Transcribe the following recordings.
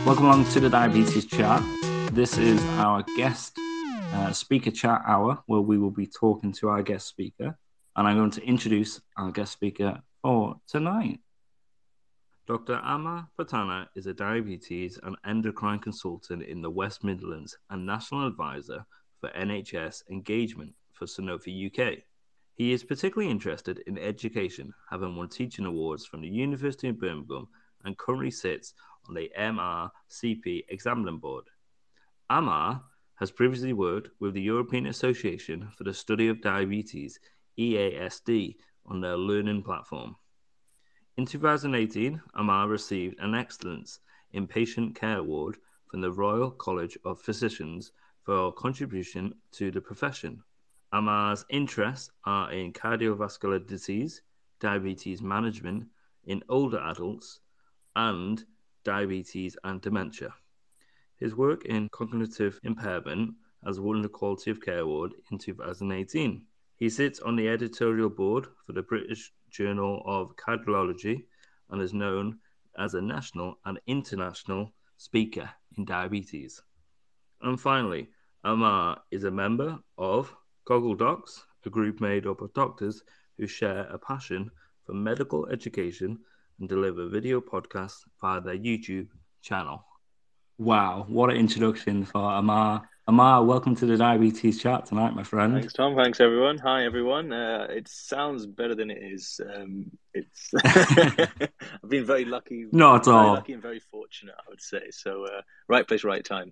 Welcome along to the Diabetes Chat. This is our guest speaker chat hour where we will be talking to our guest speaker. And I'm going to introduce our guest speaker for tonight. Dr. Amar Patana is a diabetes and endocrine consultant in the West Midlands and national advisor for NHS engagement for Sanofi UK. He is particularly interested in education, having won teaching awards from the University of Birmingham and currently sits on the MRCP examining board. Amar has previously worked with the European Association for the Study of Diabetes, EASD, on their learning platform. In 2018, Amar received an Excellence in Patient Care Award from the Royal College of Physicians for contribution to the profession. Amar's interests are in cardiovascular disease, diabetes management in older adults, and diabetes and dementia. His work in cognitive impairment has won the Quality of Care Award in 2018. He sits on the editorial board for the British Journal of Cardiology and is known as a national and international speaker in diabetes. And finally, Amar is a member of Goggle Docs, a group made up of doctors who share a passion for medical education and deliver video podcasts via their YouTube channel. Wow, what an introduction for Amar. Amar, welcome to the Diabetes Chat tonight, my friend. Thanks, Tom. Thanks, everyone. Hi, everyone. It sounds better than it is. It's I've been very lucky. Not at all. Very lucky and very fortunate, I would say. So, right place, right time.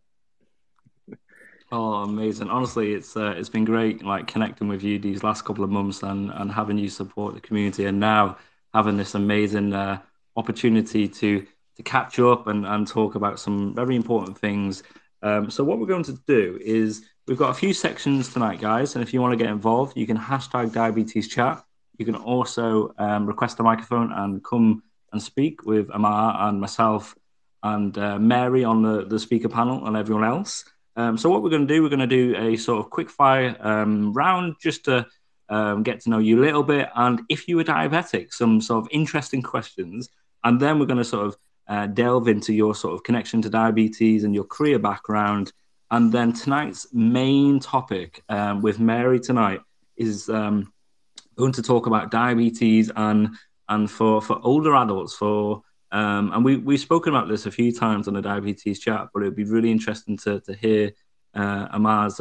Oh, amazing. Honestly, it's been great like connecting with you these last couple of months and having you support the community, and now having this amazing opportunity to catch up and talk about some very important things. So what we're going to do is we've got a few sections tonight, guys, and if you want to get involved, you can hashtag Diabetes Chat. You can also request a microphone and come and speak with Amar and myself and Mary on the speaker panel and everyone else. So what we're going to do a sort of quick fire round just to get to know you a little bit, and if you were diabetic, some sort of interesting questions, and then we're going to sort of delve into your sort of connection to diabetes and your career background. And then tonight's main topic with Mary tonight is going to talk about diabetes and for older adults. And we've spoken about this a few times on the Diabetes Chat, but it'd be really interesting to hear Amar's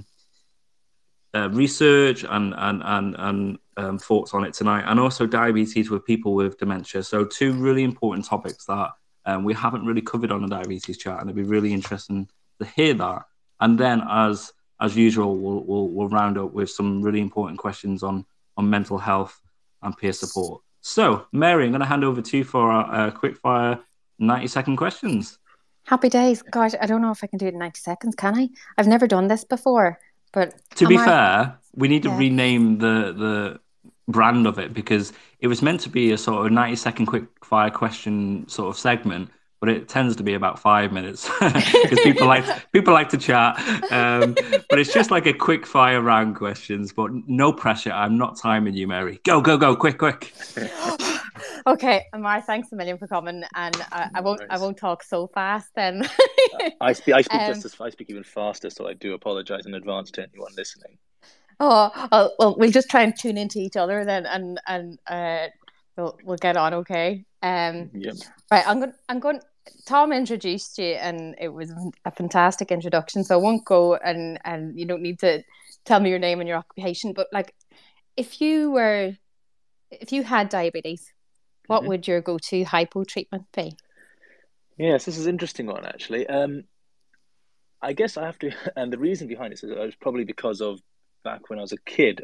research and thoughts on it tonight, and also diabetes with people with dementia. So two really important topics that we haven't really covered on the Diabetes Chat, and it'd be really interesting to hear that. And then, as usual, we'll round up with some really important questions on mental health and peer support. So, Mary, I'm going to hand over to you for a quick fire 90-second questions. Happy days. Gosh, I don't know if I can do it in 90 seconds, can I? I've never done this before. But to be fair, we need to rename the brand of it, because it was meant to be a sort of 90-second quick fire question sort of segment, but it tends to be about 5 minutes because people like to chat. But it's just like a quick fire round questions, but no pressure. I'm not timing you, Mary. Go, quick. Okay, Amar, thanks a million for coming, and I won't talk so fast then. I speak I speak even faster, so I do apologize in advance to anyone listening. Oh, well, we'll just try and tune into each other then, and we'll get on, okay? Yep. Right, I'm going. Tom introduced you, and it was a fantastic introduction. So I won't go, and you don't need to tell me your name and your occupation. But like, if you had diabetes, what would your go-to hypo treatment be? Yes, this is an interesting one, actually. I guess I have to, and the reason behind it is probably because of back when I was a kid.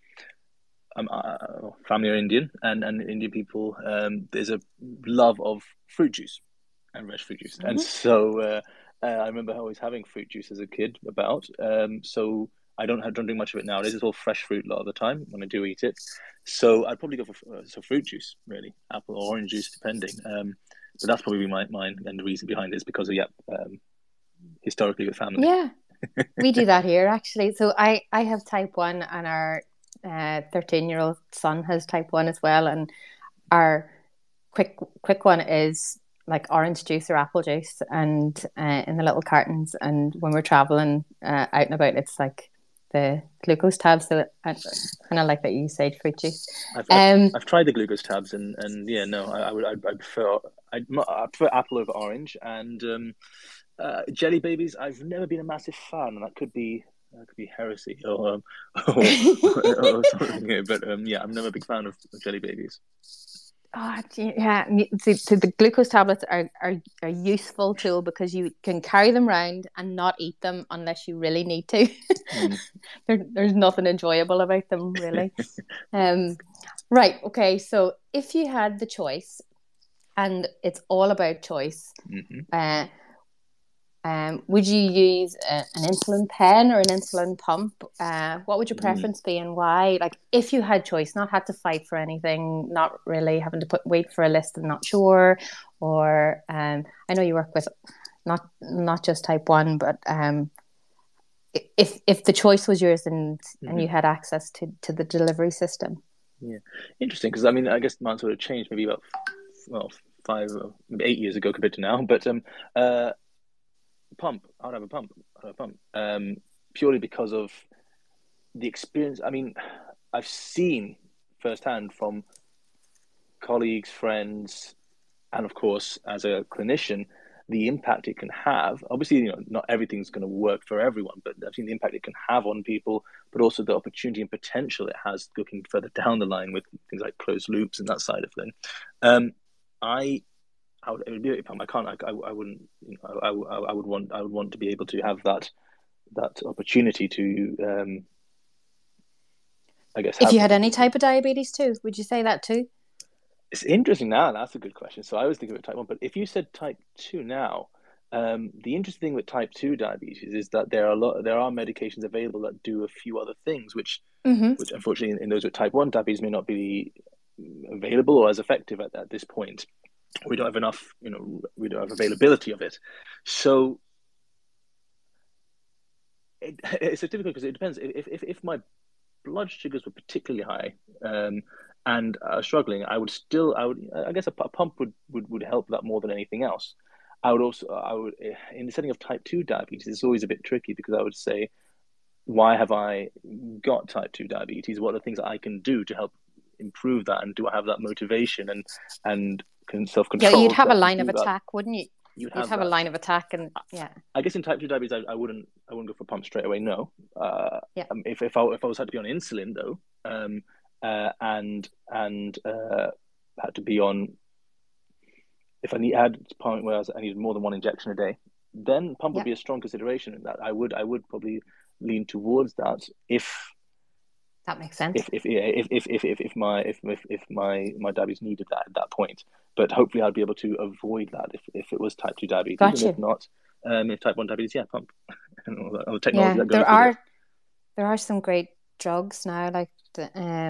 Family are Indian, and Indian people, there's a love of fruit juice and fresh fruit juice, and so I remember always having fruit juice as a kid. So I don't drink much of it nowadays. It's all fresh fruit a lot of the time when I do eat it. So I'd probably go for fruit juice, really, apple or orange juice, depending. But that's probably mine, and the reason behind it is because of historically with family. Yeah, we do that here actually. So I have type 1, and our 13-year-old son has type 1 as well, and our quick one is like orange juice or apple juice, and in the little cartons. And when we're traveling out and about, it's like the glucose tabs. So I kind of like that you said fruit juice. I've tried the glucose tabs, and yeah, no, I prefer apple over orange, and jelly babies. I've never been a massive fan, and that could be heresy or something. But yeah, I'm never a big fan of jelly babies. Oh, yeah. So the glucose tablets are a useful tool because you can carry them around and not eat them unless you really need to. There's nothing enjoyable about them, really. Right. Okay. So if you had the choice, and it's all about choice, would you use an insulin pen or an insulin pump? What would your preference be, and why? Like, if you had choice, not had to fight for anything, not really having to wait for a list and not sure, or I know you work with not just type 1, but if the choice was yours and you had access to the delivery system. Yeah, interesting, because I mean, I guess mine sort of changed maybe about 5 or maybe 8 years ago compared to now, but pump. I'd have a pump. Purely because of the experience. I mean, I've seen firsthand from colleagues, friends, and of course, as a clinician, the impact it can have. Obviously, not everything's going to work for everyone, but I've seen the impact it can have on people, but also the opportunity and potential it has looking further down the line with things like closed loops and that side of thing. It would be a pump. I wouldn't. I would want to be able to have that opportunity to. I guess. If you had any type of diabetes too, would you say that too? It's interesting now. That's a good question. So I was thinking about type 1, but if you said type 2 now, the interesting thing with type 2 diabetes is that there are medications available that do a few other things, which unfortunately in those with type 1 diabetes may not be available or as effective at this point. We don't have enough, we don't have availability of it. So it's a difficult, because it depends. If my blood sugars were particularly high and struggling, I guess a pump would help that more than anything else. I would in the setting of type 2 diabetes, it's always a bit tricky, because I would say, why have I got type 2 diabetes? What are the things that I can do to help improve that, and do I have that motivation and self-control? Yeah, you'd have a line of attack, wouldn't you? You'd have a line of attack, and yeah. I guess in type 2 diabetes, I wouldn't go for pump straight away. No. Yeah. If I was had to be on insulin though, and had to be on, if I had a point where I needed more than one injection a day, then pump would be a strong consideration. And that I would probably lean towards that if. That makes sense. If my diabetes needed that at that point, but hopefully I'd be able to avoid that if it was type 2 diabetes. Gotcha. And if not, if type 1 diabetes, pump. And all the technology that goes with it. There are some great drugs now, like the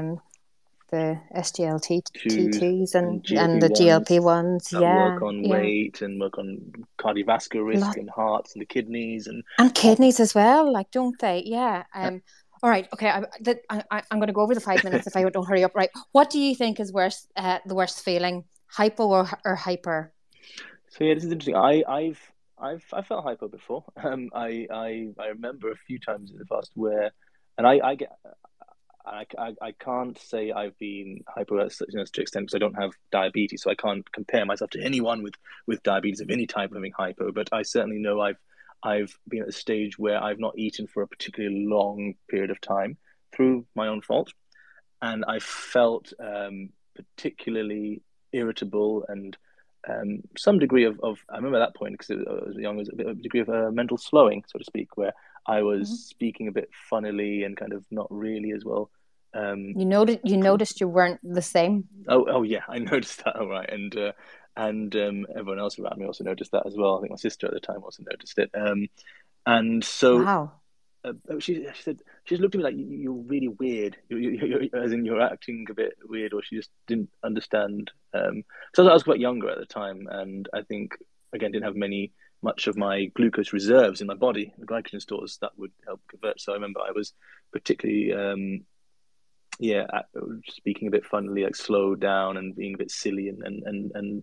SGLT2s and the GLP-1s. Work on weight and work on cardiovascular risk and hearts and the kidneys and kidneys as well. Like, don't they? Yeah. All right. Okay. I'm going to go over the 5 minutes if I don't hurry up. Right. What do you think is worse? The worst feeling, hypo or hyper? So yeah, this is interesting. I've felt hypo before. I remember a few times in the past where, and I can't say I've been hypo to such an extent because I don't have diabetes, so I can't compare myself to anyone with diabetes of any type having hypo. But I certainly know I've been at a stage where I've not eaten for a particularly long period of time through my own fault, and I felt particularly irritable and some degree of I remember that point, because I was young, was a degree of mental slowing, so to speak, where I was speaking a bit funnily and kind of not really as well. You noticed you weren't the same. Oh yeah, I noticed that. All right, and everyone else around me also noticed that as well. I think my sister at the time also noticed it. And so wow. She said, she just looked at me like, you're really weird. As in, you're acting a bit weird, or she just didn't understand. So I was quite younger at the time, and I think again didn't have much of my glucose reserves in my body, the glycogen stores that would help convert. So I remember I was particularly speaking a bit funnily, like slowed down and being a bit silly and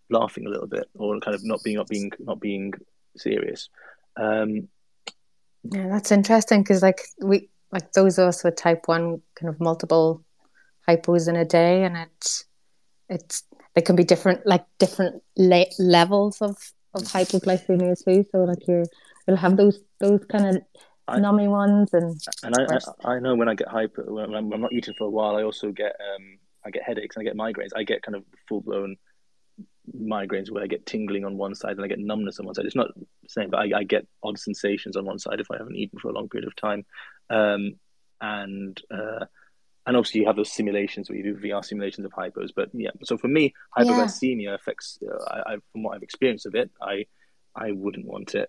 laughing a little bit or kind of not being serious. Um, Yeah, that's interesting because like those of us with type 1 kind of multiple hypos in a day, and it's there can be different levels of hypoglycemia too. So like you'll have those kind of I nummy ones and and worse. I know when I get hyper, when I'm not eating for a while, I also get I get headaches and I get migraines. I get kind of full blown migraines where I get tingling on one side and I get numbness on one side. It's not the same, but I get odd sensations on one side if I haven't eaten for a long period of time. Um, and obviously you have those simulations where you do VR simulations of hypos. But yeah, so for me, Yeah, hypoglycemia affects. From what I've experienced of it, I wouldn't want it,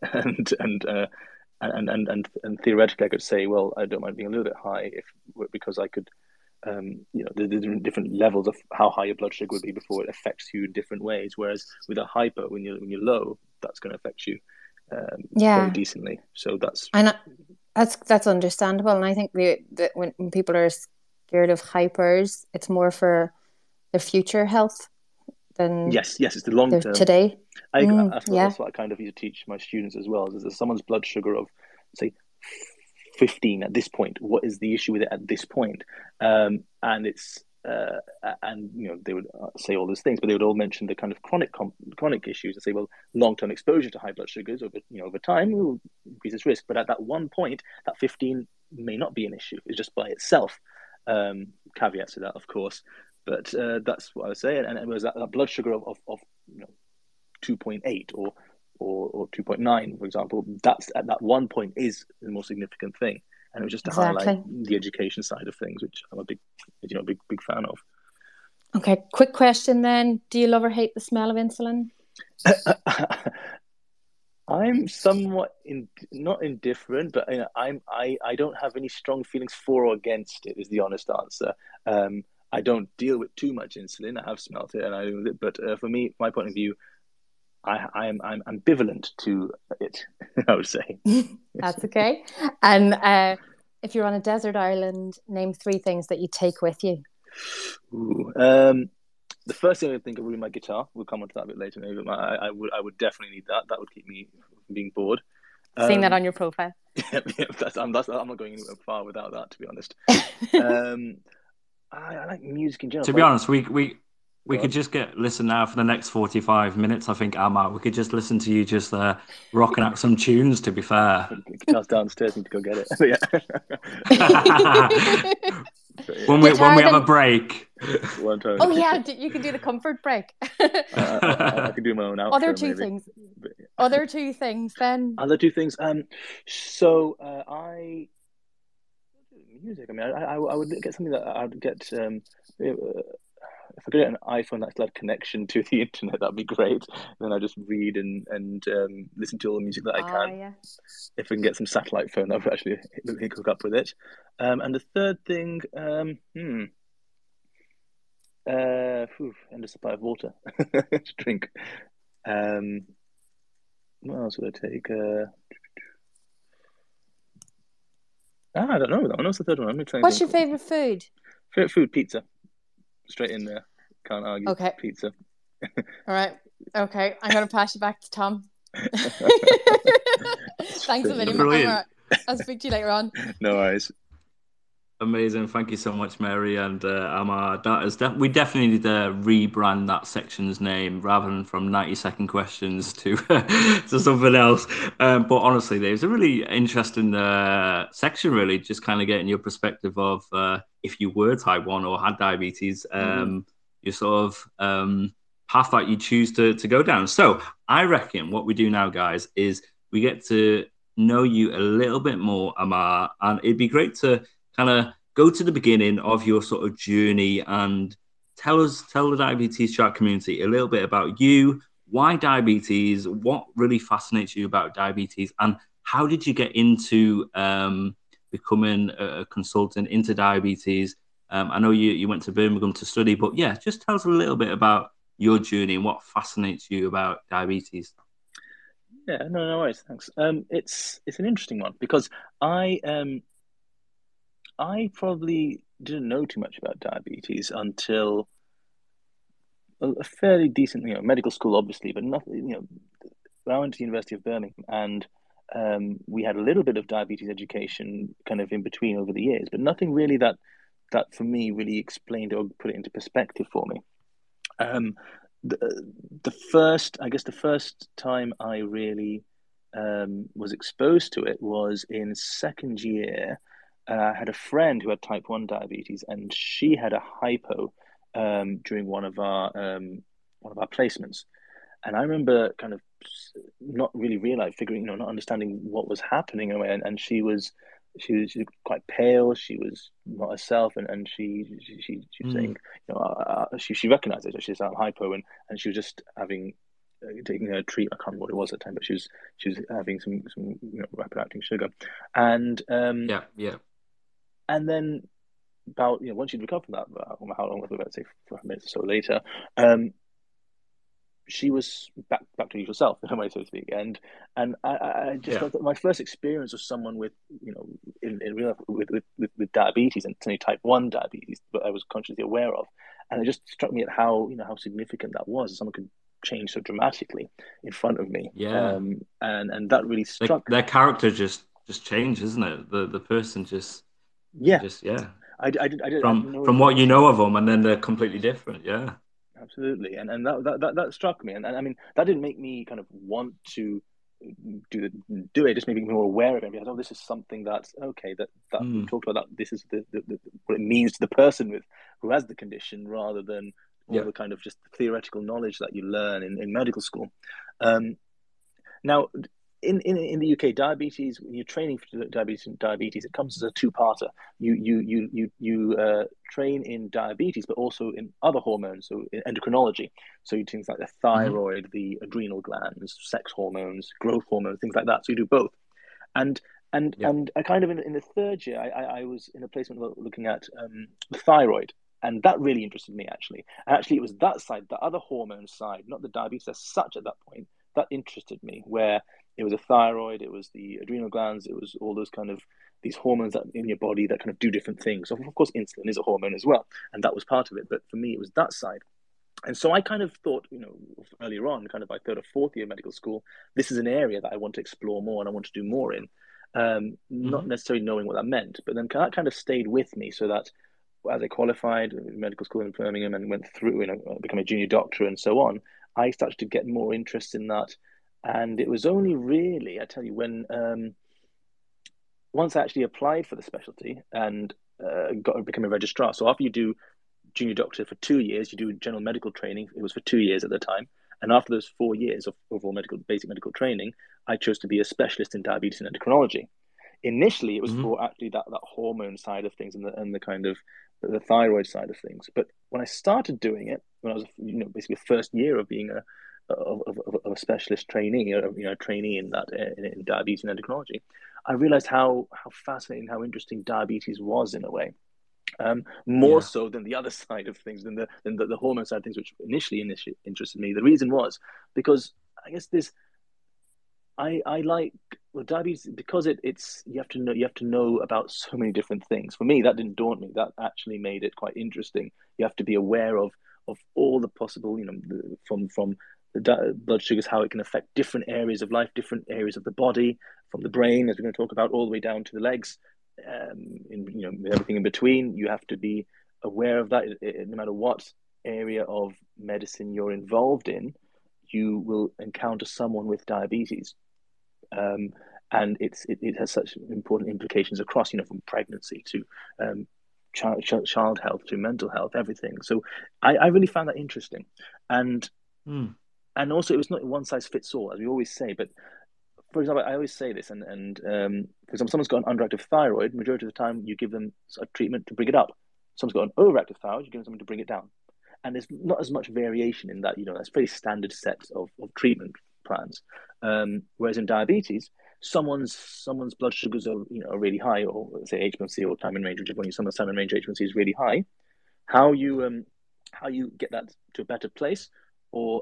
and theoretically, I could say, well, I don't mind being a little bit high if because I could the different levels of how high your blood sugar would be before it affects you in different ways. Whereas with a hyper, when you're low, that's going to affect you very yeah, decently. So that's and that's understandable. And I think that when people are scared of hypers, it's more for their future health than yes, it's the long their term. today. Yeah, That's what I kind of need to teach my students as well. Is that someone's blood sugar of say 15 at this point, what is the issue with it at this point? And it's and they would say all those things, but they would all mention the kind of chronic issues and say, well, long-term exposure to high blood sugars over time will increase its risk, but at that one point, that 15 may not be an issue. It's just by itself. Caveats to that, of course, but that's what I would say. And it was that blood sugar of 2.8 or 2.9, for example, that's at that one point is the most significant thing. And it was just to highlight exactly. the education side of things, which I'm a big fan of. Okay, quick question then. Do you love or hate the smell of insulin? I'm somewhat not indifferent, but I don't have any strong feelings for or against it. Is the honest answer. I don't deal with too much insulin. I have smelt it, but for me, my point of view, I'm ambivalent to it. I would say. That's okay. And if you're on a desert island, name 3 things that you take with you. Ooh, the first thing I think of would be my guitar. We'll come on to that a bit later, maybe. But I would definitely need that. That would keep me from being bored. Seeing that on your profile. I'm not going anywhere far without that, to be honest. I like music in general. To be honest, we could just listen now for the next 45 minutes. I think, Amar, we could just listen to you just rocking out some tunes, to be fair. Guitar's downstairs, need to go get it. When we have a break. Oh yeah, you can do the comfort break. I can do my own outro. Other two things then. Other two things. So music. I mean, I would get something that I'd get. If I could get an iPhone that's got connection to the internet, that'd be great. Then I just read and listen to all the music that I can. Yeah. If I can get some satellite phone, that would actually hook up with it. And the third thing, and a supply of water to drink. What else would I take? I don't know that one. What's the third one? What's your favorite food? Favorite food, pizza. Straight in there. Can't argue. Okay. Pizza. All right. Okay. I'm going to pass you back to Tom. Thanks a million. I'll speak to you later on. No worries. Amazing. Thank you so much, Mary and Amar. We definitely need to rebrand that section's name rather than from 90-second questions to to something else. But honestly, there's a really interesting section, really, just kind of getting your perspective of if you were type 1 or had diabetes, your sort of path that you choose to go down. So I reckon what we do now, guys, is we get to know you a little bit more, Amar, and it'd be great to kind of go to the beginning of your sort of journey and tell the Diabetes Chat community a little bit about you, why diabetes, what really fascinates you about diabetes, and how did you get into becoming a consultant into diabetes? I know you went to Birmingham to study, but yeah, just tell us a little bit about your journey and what fascinates you about diabetes. Yeah, no worries, thanks. It's an interesting one because I probably didn't know too much about diabetes until a fairly decent, medical school, obviously, but nothing. I went to the University of Birmingham, and we had a little bit of diabetes education kind of in between over the years, but nothing really that for me really explained or put it into perspective for me. Um, the first time I really was exposed to it was in second year. I had a friend who had type 1 diabetes, and she had a hypo during one of our placements. And I remember kind of not really figuring, not understanding what was happening in a way. And she was quite pale. She was not herself, and she was saying, she recognized it. So she's hypo, and she was just taking a treat. I can't remember what it was at the time, but she was having some rapid acting sugar, and Yeah. and then about once she'd recovered from that, how long was it? About say 4 minutes or so later, she was back to her usual self in a way, so to speak. And I just felt that my first experience of someone with in real life with diabetes, and certainly type 1 diabetes, that I was consciously aware of, and it just struck me at how how significant that was. Someone could change so dramatically in front of me. Yeah. And that really struck. Their character just changed, isn't it? The person just I did from what you know of them, and then they're completely different. Yeah. Absolutely, and that struck me, and I mean that didn't make me kind of want to do it. Just made me more aware of it. Because, this is something that's okay. That we talked about. That this is the what it means to the person who has the condition, rather than all the kind of just theoretical knowledge that you learn in medical school. Now, in the UK, diabetes, when you're training for diabetes, it comes as a two-parter. You train in diabetes, but also in other hormones, so in endocrinology. So you do things like the thyroid, the adrenal glands, sex hormones, growth hormones, things like that. So you do both. And I kind of in the third year, I was in a placement looking at the thyroid. And that really interested me, actually. And actually, it was that side, the other hormone side, not the diabetes as such at that point, that interested me, where it was a thyroid, it was the adrenal glands, it was all those kind of these hormones that in your body that kind of do different things. So of course, insulin is a hormone as well, and that was part of it. But for me, it was that side. And so I kind of thought, earlier on, kind of by third or fourth year of medical school, this is an area that I want to explore more and I want to do more in. Not necessarily knowing what that meant, but then that kind of stayed with me, so that as I qualified in medical school in Birmingham and went through, become a junior doctor and so on, I started to get more interest in that. And it was only really, I tell you, when once I actually applied for the specialty and became a registrar. So after you do junior doctor for 2 years, you do general medical training. It was for 2 years at the time. And after those 4 years of overall basic medical training, I chose to be a specialist in diabetes and endocrinology. Initially, it was for actually that hormone side of things and the kind of the thyroid side of things. But when I started doing it, when I was basically the first year of being a specialist trainee, a trainee in that in diabetes and endocrinology, I realized how fascinating, how interesting diabetes was in a way. More so than the other side of things, than the hormone side of things, which initially interested me. The reason was because I guess I like diabetes because it's you have to know about so many different things. For me, that didn't daunt me. That actually made it quite interesting. You have to be aware of all the possible, from the blood sugars, how it can affect different areas of life, different areas of the body, from the brain, as we're going to talk about, all the way down to the legs, everything in between. You have to be aware of that. No matter what area of medicine you're involved in, you will encounter someone with diabetes. And it has such important implications across, from pregnancy to child health to mental health, everything. So I really found that interesting, and also it was not one size fits all, as we always say. But for example, I always say this, and for example, someone's got an underactive thyroid. Majority of the time, you give them a treatment to bring it up. Someone's got an overactive thyroid, you give them something to bring it down. And there's not as much variation in that. That's pretty standard sets of treatment plans. Whereas in diabetes, someone's blood sugars are really high, or say HbA1c or time in range, when someone's time in range HbA1c is really high. How you get that to a better place, or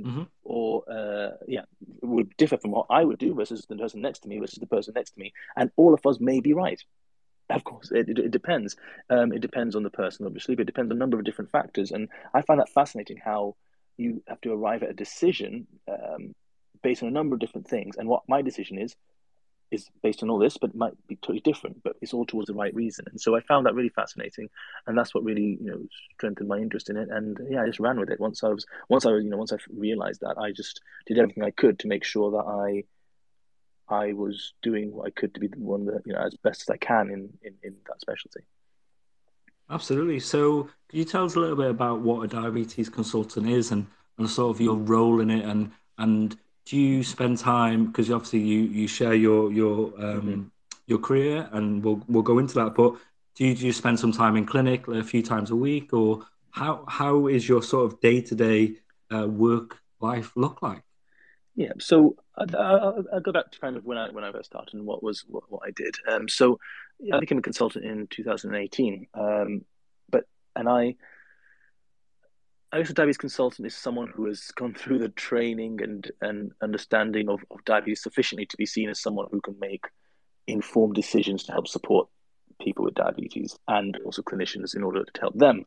would differ from what I would do versus the person next to me versus the person next to me, and all of us may be right. Of course, it depends. It depends on the person, obviously, but it depends on a number of different factors. And I find that fascinating how you have to arrive at a decision based on a number of different things. And what my decision is based on all this, but it might be totally different, but it's all towards the right reason. And so I found that really fascinating, and that's what really strengthened my interest in it. And yeah, I just ran with it. Once I realized that, I just did everything I could to make sure that I was doing what I could to be the one that, as best as I can in that specialty. Absolutely. So, could you tell us a little bit about what a diabetes consultant is, and sort of your role in it, and do you spend time, because obviously you share your career, and we'll go into that, but do you spend some time in clinic a few times a week, or how is your sort of day-to-day work life look like? Yeah, so I'll go back to kind of when I first started and what I did. So yeah, I became a consultant in 2018. But and I guess a diabetes consultant is someone who has gone through the training and understanding of diabetes sufficiently to be seen as someone who can make informed decisions to help support people with diabetes, and also clinicians in order to help them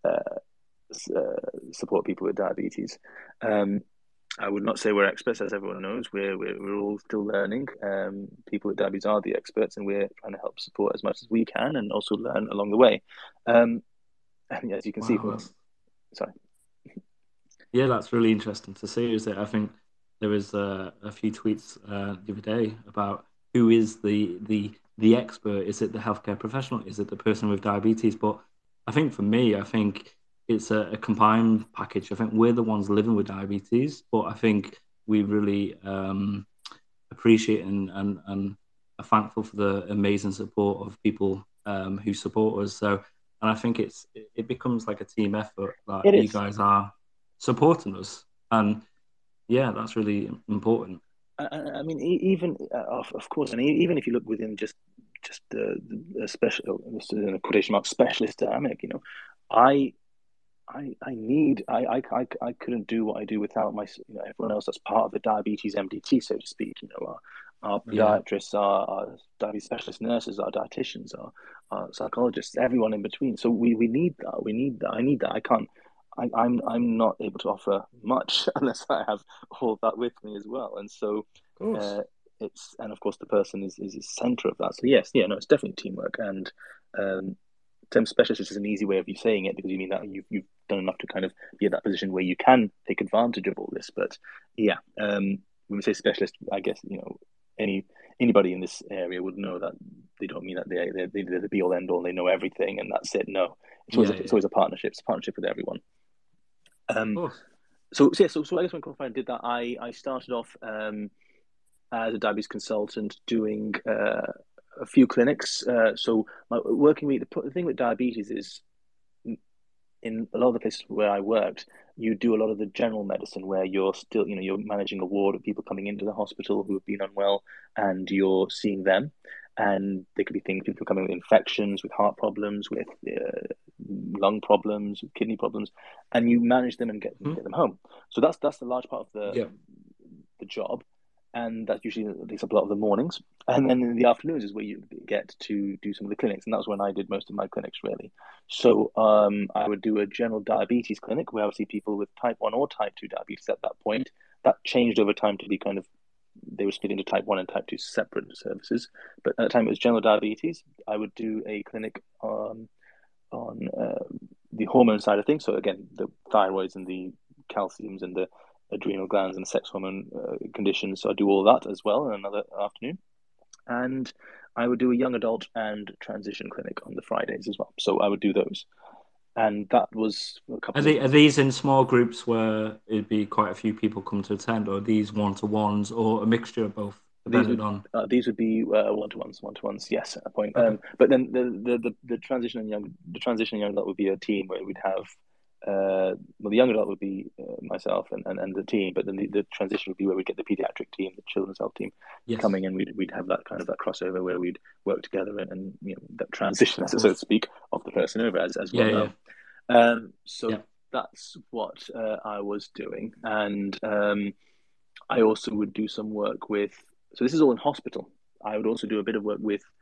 support people with diabetes. I would not say we're experts, as everyone knows. We're all still learning. People with diabetes are the experts, and we're trying to help support as much as we can, and also learn along the way. And as you can see from, sorry, yeah, that's really interesting to see. Is that I think there was a few tweets the other day about who is the expert. Is it the healthcare professional? Is it the person with diabetes? But I think for me, I think it's a combined package. I think we're the ones living with diabetes, but I think we really appreciate and are thankful for the amazing support of people who support us. So, and I think it becomes like a team effort that you guys are supporting us, and yeah, that's really important. I mean, even of course, and even if you look within just the special, in a quotation mark, specialist dynamic, I couldn't do what I do without everyone else that's part of the diabetes MDT, so to speak. Our podiatrists, our diabetes specialist nurses, our dietitians, our psychologists, everyone in between. So we need that. We need that. I need that. I can't. I'm not able to offer much unless I have all that with me as well. And so and of course the person is the center of that. So yes, yeah, no, it's definitely teamwork. And term specialist is an easy way of you saying it, because you mean that you've done enough to kind of be at that position where you can take advantage of all this. But yeah, when we say specialist, I guess anybody in this area would know that they don't mean that they're the be all end all and they know everything and that's it. No, it's always a partnership. It's a partnership with everyone. So I guess when Qualifying did that, I started off as a diabetes consultant doing a few clinics. So my working week, the thing with diabetes is, in a lot of the places where I worked, you do a lot of the general medicine where you're still, you're managing a ward of people coming into the hospital who have been unwell, and you're seeing them. And there could be people coming with infections, with heart problems, with lung problems, with kidney problems, and you manage them and get them home. So that's the large part of the job, and that usually takes up a lot of the mornings. And then in the afternoons is where you get to do some of the clinics, and that was when I did most of my clinics, really. So I would do a general diabetes clinic where I would see people with type 1 or type 2 diabetes at that point. That changed over time to be kind of, they were split into type 1 and type 2 separate services. But at the time it was general diabetes. I would do a clinic on the hormone side of things. So again, the thyroids and the calciums and the adrenal glands and sex hormone conditions. So I do all that as well in another afternoon. And I would do a young adult and transition clinic on the Fridays as well. So I would do those. And that was a couple Are these in small groups where it'd be quite a few people come to attend, or are these one-to-ones, or a mixture of both? These would be one-to-ones, yes, at a point. Okay. But then the transition and young adult would be a team where we'd have the young adult would be myself and the team, but then the transition would be where we'd get the pediatric team, the children's health team, coming, and we'd have that kind of that crossover where we'd work together and that transition, so to speak, of the person over as well. That's what I was doing, and I also would do some work with. So this is all in hospital. I would also do a bit of work with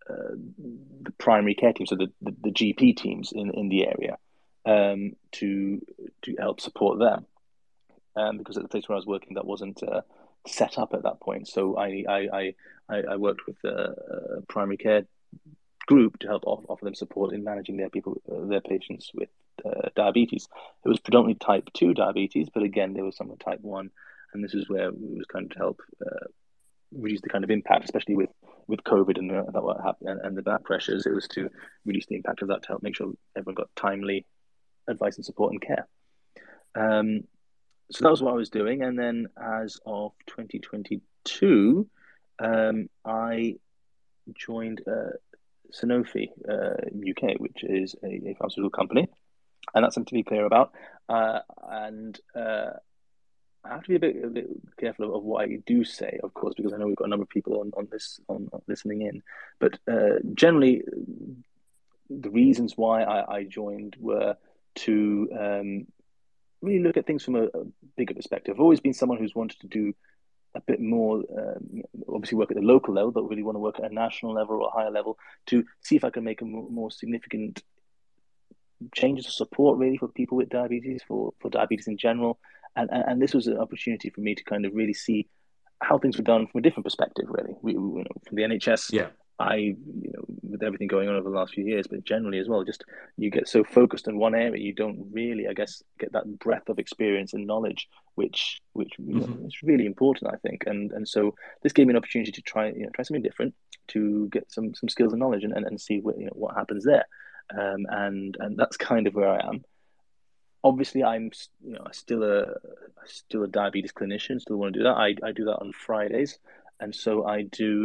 the primary care teams, so the GP teams in the area, to help support them. Because at the place where I was working, that wasn't set up at that point. So I worked with a primary care group to help offer them support in managing their patients with diabetes. It was predominantly type 2 diabetes, but again, there was some with type 1, and this is where it was kind of to help reduce the kind of impact, especially with COVID and that what happened and the back pressures. It was to reduce the impact of that, to help make sure everyone got timely advice and support and care. So that was what I was doing, and then as of 2022, I joined Sanofi UK, which is a pharmaceutical company, and that's something to be clear about. And I have to be a bit careful of what I do say, of course, because I know we've got a number of people on listening in. But generally, the reasons why I joined were to really look at things from a bigger perspective. I've always been someone who's wanted to do a bit more, obviously work at the local level, but really want to work at a national level or a higher level to see if I can make a more significant changes of support really for people with diabetes, for diabetes in general. And this was an opportunity for me to kind of really see how things were done from a different perspective, really. We from the NHS, yeah. With everything going on over the last few years, but generally as well, just you get so focused in one area, you don't really, I guess, get that breadth of experience and knowledge, which is really important, I think. And so this gave me an opportunity to try something different, to get some skills and knowledge and see what happens there. And that's kind of where I am. Obviously, I'm still a diabetes clinician. Still want to do that. I do that on Fridays, and so I do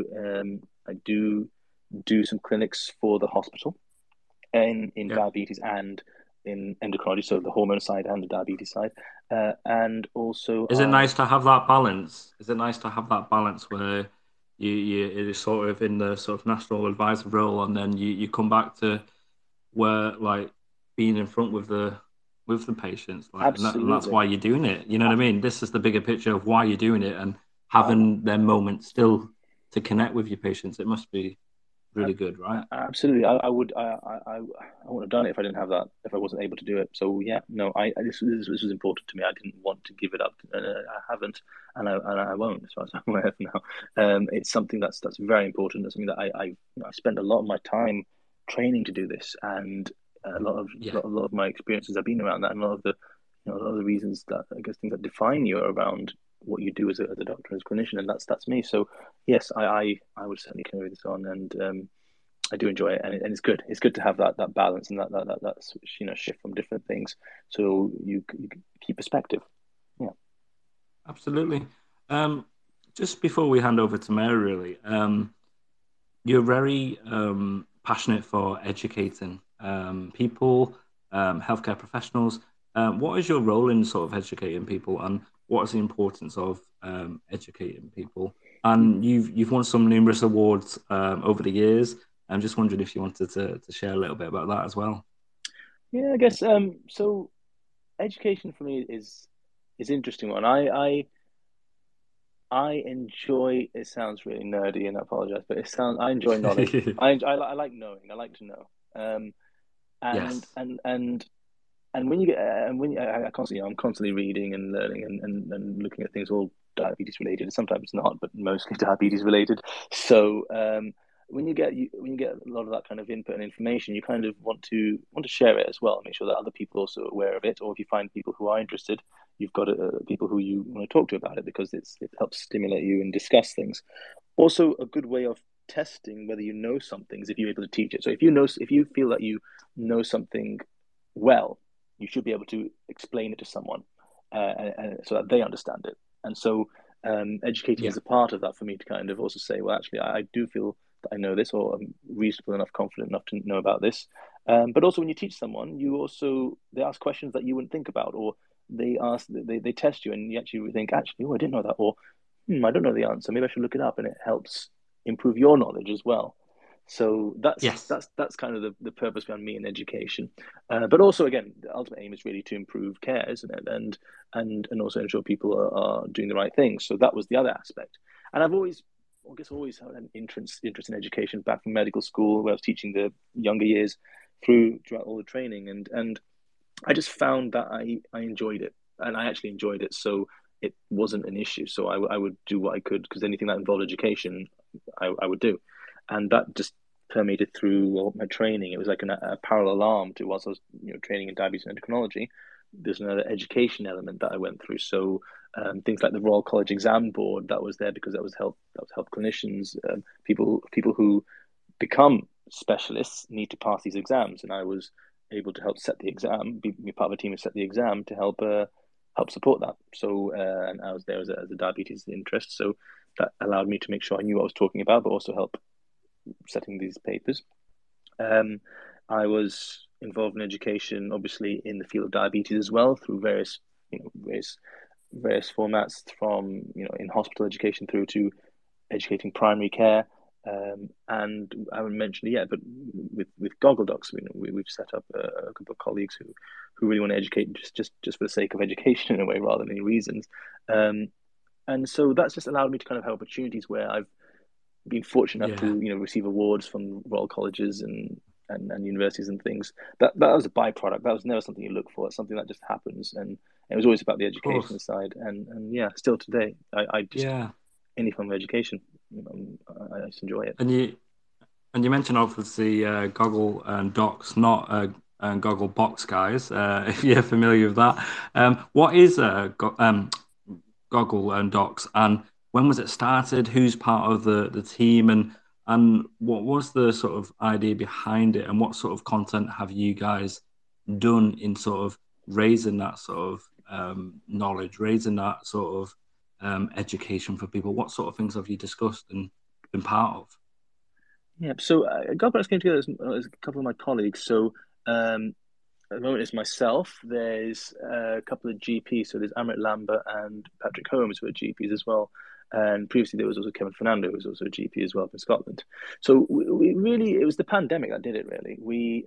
some clinics for the hospital, in diabetes and in endocrinology, so the hormone side and the diabetes side, and also. Is it nice to have that balance? Is it nice to have that balance where you sort of in the sort of national advisor role, and then you come back to where like being in front with the patients, like, and that's why you're doing it. You know what I mean? This is the bigger picture of why you're doing it, and having their moment still to connect with your patients. It must be really good, right? Absolutely. I wouldn't have done it if I didn't have that, if I wasn't able to do it. So yeah, no, this was important to me. I didn't want to give it up. I haven't, and I won't, as far as I'm aware of now. It's something that's very important. It's something that I spend a lot of my time training to do this, and a lot of my experiences have been around that, and a lot of the reasons that, I guess, things that define you are around what you do as a doctor, as a clinician, and that's me. So yes, I would certainly carry this on, and I do enjoy it, and it's good. It's good to have that balance and that shift from different things, so you keep perspective. Yeah, absolutely. Just before we hand over to Mary, really, you're very passionate for educating people, healthcare professionals. What is your role in sort of educating people, and what is the importance of educating people? And you've won some numerous awards over the years. I'm just wondering if you wanted to share a little bit about that as well. Yeah, I guess so. Education for me is an interesting one. I enjoy. It sounds really nerdy, and I apologize, but I enjoy knowledge. I like knowing. I like to know. And when you get I'm constantly reading and learning and looking at things all diabetes related. Sometimes not, but mostly diabetes related. So when you get a lot of that kind of input and information, you kind of want to share it as well. Make sure that other people are also aware of it, or if you find people who are interested, you've got people who you want to talk to about it, because it helps stimulate you and discuss things. Also, a good way of testing whether you know something is if you're able to teach it. So if you feel that you know something well, you should be able to explain it to someone, and so that they understand it. And so educating is a part of that for me, to kind of also say, well, actually, I do feel that I know this, or I'm reasonable enough, confident enough to know about this. But also, when you teach someone, they ask questions that you wouldn't think about, or they test you, and you actually think, actually, I didn't know that, or I don't know the answer. Maybe I should look it up, and it helps improve your knowledge as well. So that's kind of the purpose behind me in education. But also, again, the ultimate aim is really to improve care, isn't it? And also ensure people are doing the right things. So that was the other aspect. And I've always I guess, always had an interest in education back from medical school, where I was teaching the younger years throughout all the training, and I just found that I enjoyed it, and I actually enjoyed it, so it wasn't an issue. So I would do what I could, because anything that involved education, I would do, and that just permeated through all my training. It was like a parallel arm to whilst I was training in diabetes and endocrinology. There's another education element that I went through. So things like the Royal College Exam Board, that was there because that was help clinicians, people who become specialists need to pass these exams, and I was able to help set the exam, be part of a team who set the exam to help support that. So and I was there as a diabetes interest, so that allowed me to make sure I knew what I was talking about, but also help setting these papers. I was involved in education, obviously, in the field of diabetes as well, through various formats, from in hospital education through to educating primary care. And I haven't mentioned it yet, but with Goggle Docs, we've set up a couple of colleagues who really want to educate just for the sake of education in a way, rather than any reasons. And so that's just allowed me to kind of have opportunities where I've been fortunate enough to receive awards from Royal Colleges and universities and things. That was a byproduct. That was never something you look for. It's something that just happens, and it was always about the education side. And still today, I just any form of education, I just enjoy it. And you mentioned obviously Goggle and Docs, not Goggle Box, guys. If you're familiar with that, what is Goggle and Docs, and when was it started? Who's part of the team, and what was the sort of idea behind it, and what sort of content have you guys done in sort of raising that sort of knowledge, raising that sort of education for people? What sort of things have you discussed and been part of? Yeah, so Goggle came together as a couple of my colleagues. So at the moment it's myself. There's a couple of GPs. So there's Amrit Lambert and Patrick Holmes, who are GPs as well. And previously there was also Kevin Fernando, who was also a GP as well from Scotland. So we really, it was the pandemic that did it, really.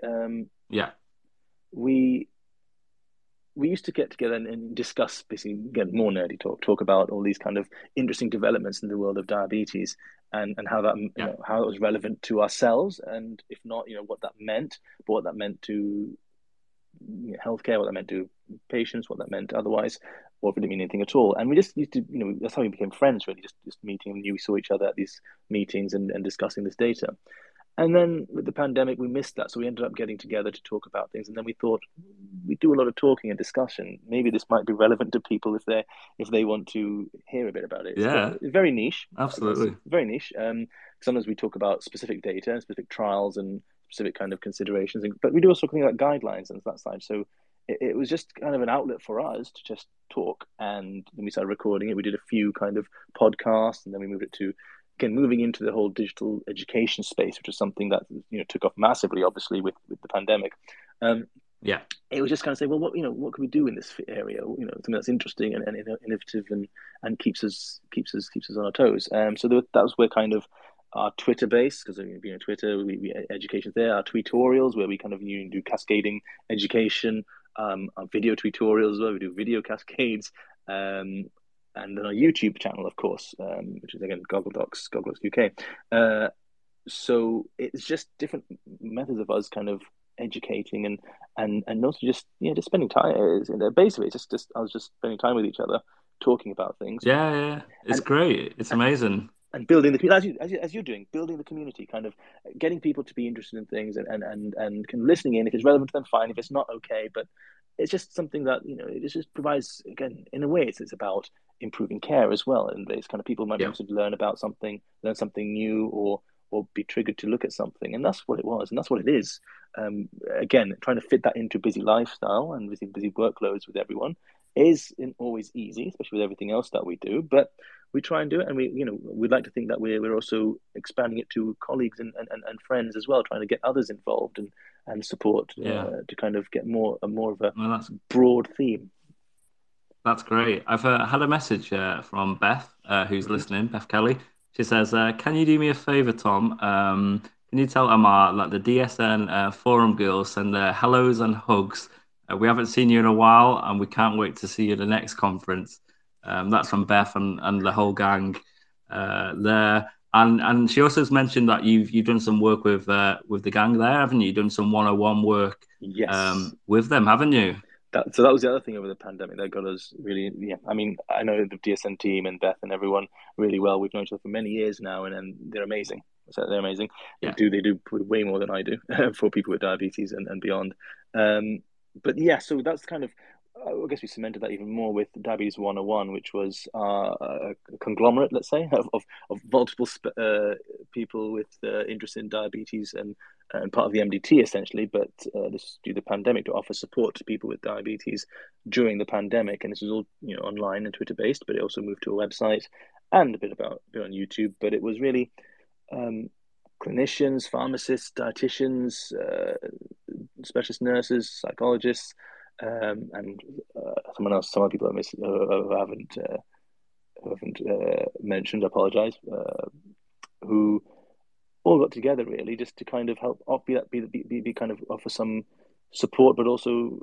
We used to get together and discuss, basically, get more nerdy talk about all these kind of interesting developments in the world of diabetes, and how that how it was relevant to ourselves, and if not, what that meant, but what that meant to healthcare, what that meant to patients, what that meant otherwise, or if it didn't mean anything at all. And we just used to, that's how we became friends, really, just meeting, and we saw each other at these meetings and discussing this data. And then with the pandemic, we missed that. So we ended up getting together to talk about things. And then we thought, we do a lot of talking and discussion. Maybe this might be relevant to people if they want to hear a bit about it. It's very niche. Absolutely. Very niche. Sometimes we talk about specific data and specific trials and specific kind of considerations. But we do also think about guidelines and that side. So it was just kind of an outlet for us to just talk. And then we started recording it. We did a few kind of podcasts, and then we moved it to, again, moving into the whole digital education space, which was something that took off massively, obviously, with the pandemic. It was just kind of say, well, what can we do in this area? Something that's interesting and innovative and keeps us on our toes. So that was where kind of our Twitter base, because Twitter, we education there. Our tutorials, where we kind of do cascading education. Our video tutorials as well. We do video cascades. And then our YouTube channel, of course, which is, again, Goggle Docs UK. So it's just different methods of us kind of educating and also just spending time. Basically, it's just I was just spending time with each other, talking about things. It's great. It's amazing. And building the community, as you're doing, building the community, kind of getting people to be interested in things and kind of listening in. If it's relevant to them, fine. If it's not, okay. But it's just something that it just provides, again, in a way, it's about improving care as well. And there's kind of people might be able to learn about something, learn something new, or be triggered to look at something. And that's what it was, and that's what it is. Again, trying to fit that into a busy lifestyle and busy workloads with everyone isn't always easy, especially with everything else that we do. But we try and do it, and we'd like to think that we're also expanding it to colleagues and friends as well, trying to get others involved and support to kind of get more of a broad theme. That's great. I've had a message from Beth, who's listening, Beth Kelly. She says, "Can you do me a favor, Tom? Can you tell Amar, like the DSN forum girls, send their hellos and hugs? We haven't seen you in a while, and we can't wait to see you at the next conference." That's from Beth and the whole gang there. And she also has mentioned that you've done some work with the gang there, haven't you? You've done some 101 work Yes. with them, haven't you? So that was the other thing over the pandemic that got us really, yeah. I mean, I know the DSN team and Beth and everyone really well. We've known each other for many years now, and they're amazing. So they're amazing. Yeah. They do way more than I do for people with diabetes and beyond. But yeah, so that's kind of, I guess we cemented that even more with Diabetes 101, which was a conglomerate, let's say, of multiple people with interest in diabetes and part of the MDT essentially, but this is due to the pandemic to offer support to people with diabetes during the pandemic. And this was all online and Twitter based, but it also moved to a website and a bit on YouTube. But it was really clinicians, pharmacists, dietitians, specialist nurses, psychologists, and some other people who haven't mentioned. I apologize. Who all got together really just to kind of help be kind of offer some support, but also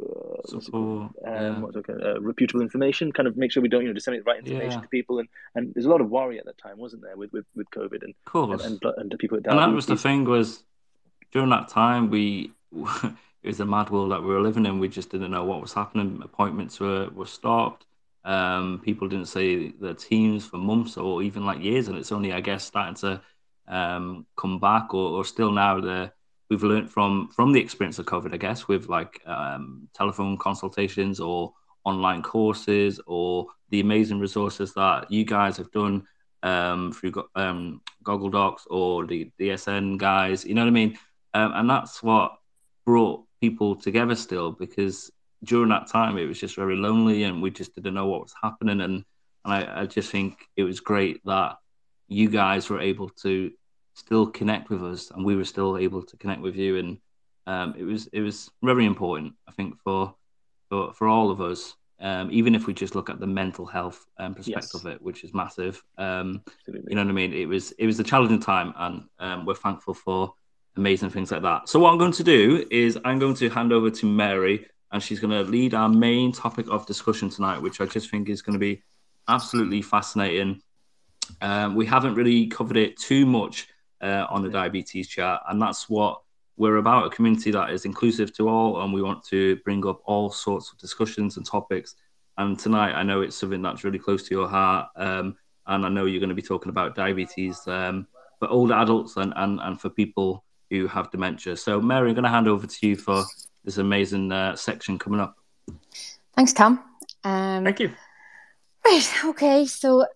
reputable information. Kind of make sure we don't disseminate the right information to people. And there's a lot of worry at that time, wasn't there, with COVID and of course and people with diabetes. And that was the thing, was during that time it was a mad world that we were living in. We just didn't know what was happening. Appointments were stopped. People didn't see their teams for months or even like years, and it's only, I guess, starting to come back or still now. We've learned from the experience of COVID, I guess, with like telephone consultations or online courses or the amazing resources that you guys have done through Goggle Docs or the DSN guys, you know what I mean? And that's what brought people together still, because during that time it was just very lonely and we just didn't know what was happening. And I just think it was great that you guys were able to still connect with us and we were still able to connect with you. And it was very important, I think, for all of us, even if we just look at the mental health perspective of it, which is massive. You know what I mean? It was a challenging time, and we're thankful for amazing things like that. So what I'm going to do is I'm going to hand over to Mary, and she's going to lead our main topic of discussion tonight, which I just think is going to be absolutely fascinating. We haven't really covered it too much on the diabetes chat, and that's what we're about, a community that is inclusive to all, and we want to bring up all sorts of discussions and topics. And tonight, I know it's something that's really close to your heart, and I know you're going to be talking about diabetes for older adults and for people who have dementia. So, Mary, I'm going to hand over to you for this amazing section coming up. Thanks, Tom. Thank you. Right, okay, so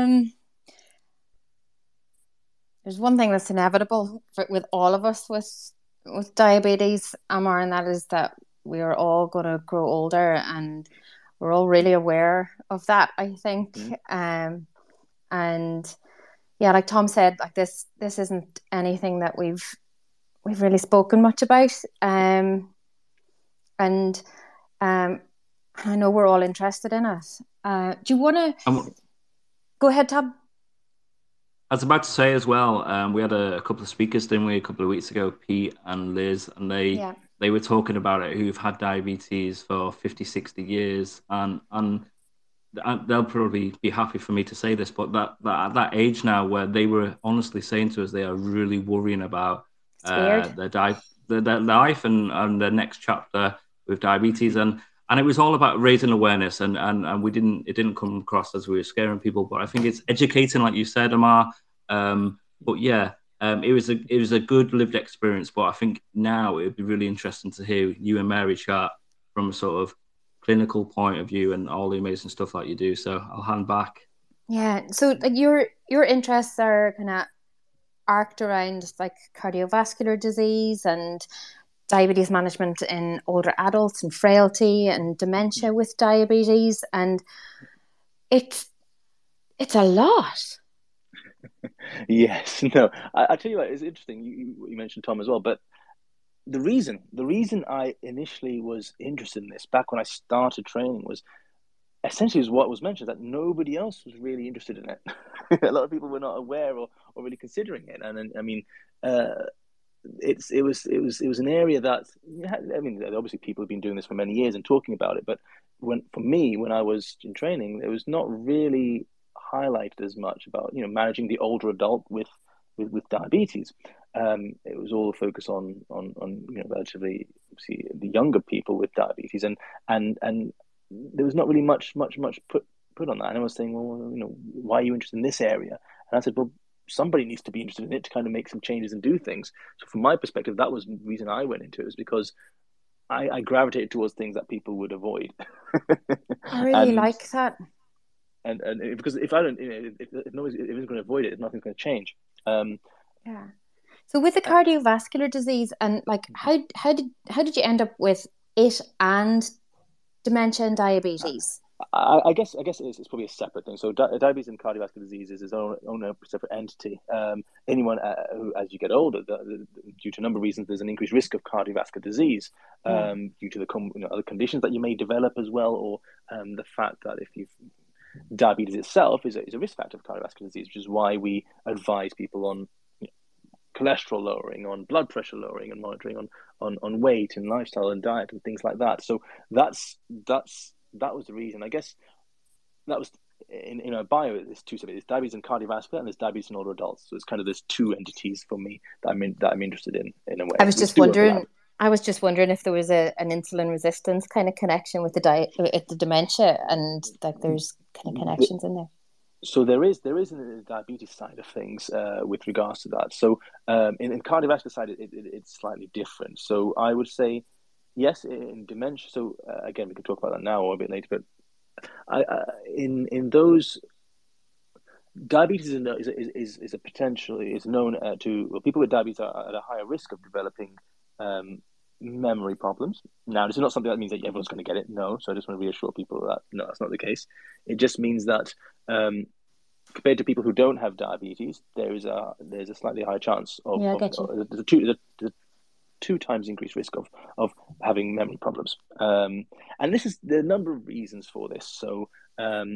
there's one thing that's inevitable with all of us with diabetes, Amar, and that is that we are all going to grow older, and we're all really aware of that, I think. And yeah, like Tom said, like this isn't anything that we've really spoken much about. And I know we're all interested in it. Do you want to go ahead, Tom? I was about to say as well, we had a couple of speakers, didn't we, a couple of weeks ago, Pete and Liz, and they were talking about it, who've had diabetes for 50, 60 years, and they'll probably be happy for me to say this, but that at that age now where they were honestly saying to us they are really worrying about their life and their next chapter with diabetes, and it was all about raising awareness, and it didn't come across as we were scaring people, but I think it's educating, like you said, Amar. But yeah, it was a good lived experience. But I think now it would be really interesting to hear you and Mary chat from a sort of clinical point of view and all the amazing stuff that you do. So I'll hand back. Yeah. So like your interests are kind of arced around like cardiovascular disease and diabetes management in older adults and frailty and dementia with diabetes, and it's a lot. Yes, no, I tell you what, it's interesting. You mentioned Tom as well, but the reason I initially was interested in this back when I started training was essentially what was mentioned, that nobody else was really interested in it. A lot of people were not aware or really considering it, and I mean, it was an area that, I mean, obviously people have been doing this for many years and talking about it, but when I was in training, there was not really highlighted as much about managing the older adult with diabetes. It was all a focus on relatively, obviously, the younger people with diabetes, and there was not really much put on that. And I was saying, well, why are you interested in this area? And I said, well, somebody needs to be interested in it to kind of make some changes and do things. So from my perspective, that was the reason I went into it, was because I gravitated towards things that people would avoid. I really like that. And because if I don't, if nobody's going to avoid it, nothing's going to change. Yeah. So with the cardiovascular disease, and like, how did you end up with it and dementia and diabetes? I guess it's probably a separate thing. So diabetes and cardiovascular disease is its own separate entity. Anyone who, as you get older, due to a number of reasons, there's an increased risk of cardiovascular disease due to the other conditions that you may develop as well, or the fact that if you've diabetes itself is a risk factor of cardiovascular disease, which is why we advise people on cholesterol lowering, on blood pressure lowering, and monitoring on weight and lifestyle and diet and things like that. So that was the reason. I guess that was in our bio. There's two separate. There's diabetes and cardiovascular, and there's diabetes in older adults. So it's kind of there's two entities for me that I'm interested in a way. I was just wondering if there was an insulin resistance kind of connection with the dementia, and like there's kind of connections in there. So there is a diabetes side of things with regards to that. So in cardiovascular side, it's slightly different. So I would say, yes, in dementia. So again, we can talk about that now or a bit later. But in those, diabetes is a potentially is known to people with diabetes are at a higher risk of developing memory problems. Now, this is not something that means that everyone's going to get it. No. So I just want to reassure people that no, that's not the case. It just means that compared to people who don't have diabetes, there's a slightly higher chance of there's a two times increased risk of having memory problems. And there are a number of reasons for this. So the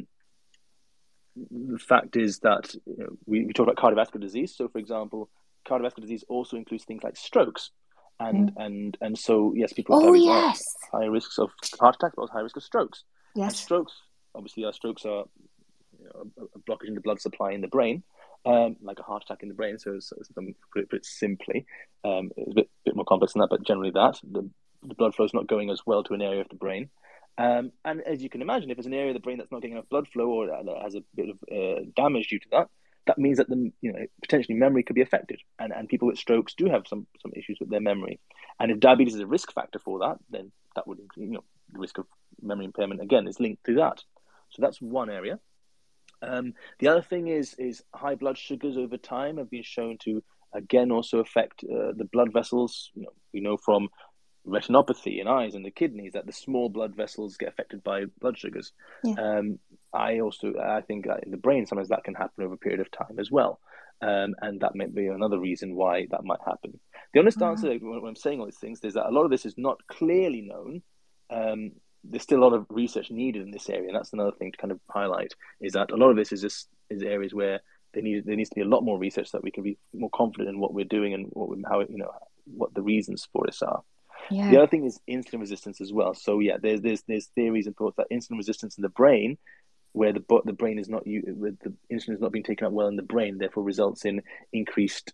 fact is that we talk about cardiovascular disease. So, for example, cardiovascular disease also includes things like strokes. And so, yes, people with diabetes are higher risks of heart attacks, but also high risk of strokes. Yes. And strokes, obviously, our strokes are a blockage in the blood supply in the brain, like a heart attack in the brain. So put it simply, it's a bit more complex than that, but generally that the blood flow is not going as well to an area of the brain. And as you can imagine, if there's an area of the brain that's not getting enough blood flow or has a bit of damage due to that, that means that potentially memory could be affected, and people with strokes do have some issues with their memory. And if diabetes is a risk factor for that, then that would the risk of memory impairment again is linked to that. So that's one area. The other thing is high blood sugars over time have been shown to again also affect the blood vessels. We know from retinopathy in eyes and the kidneys that the small blood vessels get affected by blood sugars. Yeah. I think in the brain sometimes that can happen over a period of time as well, and that may be another reason why that might happen. The honest answer when I'm saying all these things is that a lot of this is not clearly known. There's still a lot of research needed in this area, and that's another thing to kind of highlight, is that a lot of this is areas where there needs to be a lot more research so that we can be more confident in what we're doing and what the reasons for this are. Yeah. The other thing is insulin resistance as well. So yeah, there's theories and thoughts that insulin resistance in the brain, where the brain is not the insulin is not being taken up well in the brain, therefore results in increased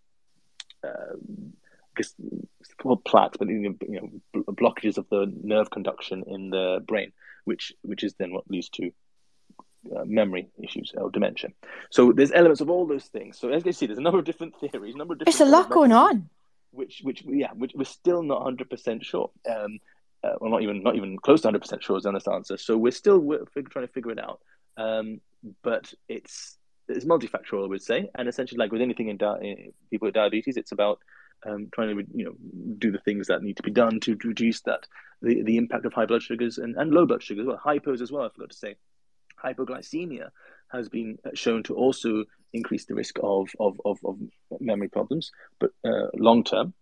it's called plaques, but blockages of the nerve conduction in the brain, which is then what leads to memory issues or dementia. So there's elements of all those things. So as you see, there's a number of different theories, There's a lot going on. Which we're still not 100% sure. Well, not even close to 100% sure is the honest answer. So we're trying to figure it out. But it's multifactorial, I would say, and essentially, like with anything in people with diabetes, it's about trying to do the things that need to be done to reduce the impact of high blood sugars and low blood sugars. Well, hypos as well. I forgot to say, hypoglycemia has been shown to also increase the risk of memory problems, but long term.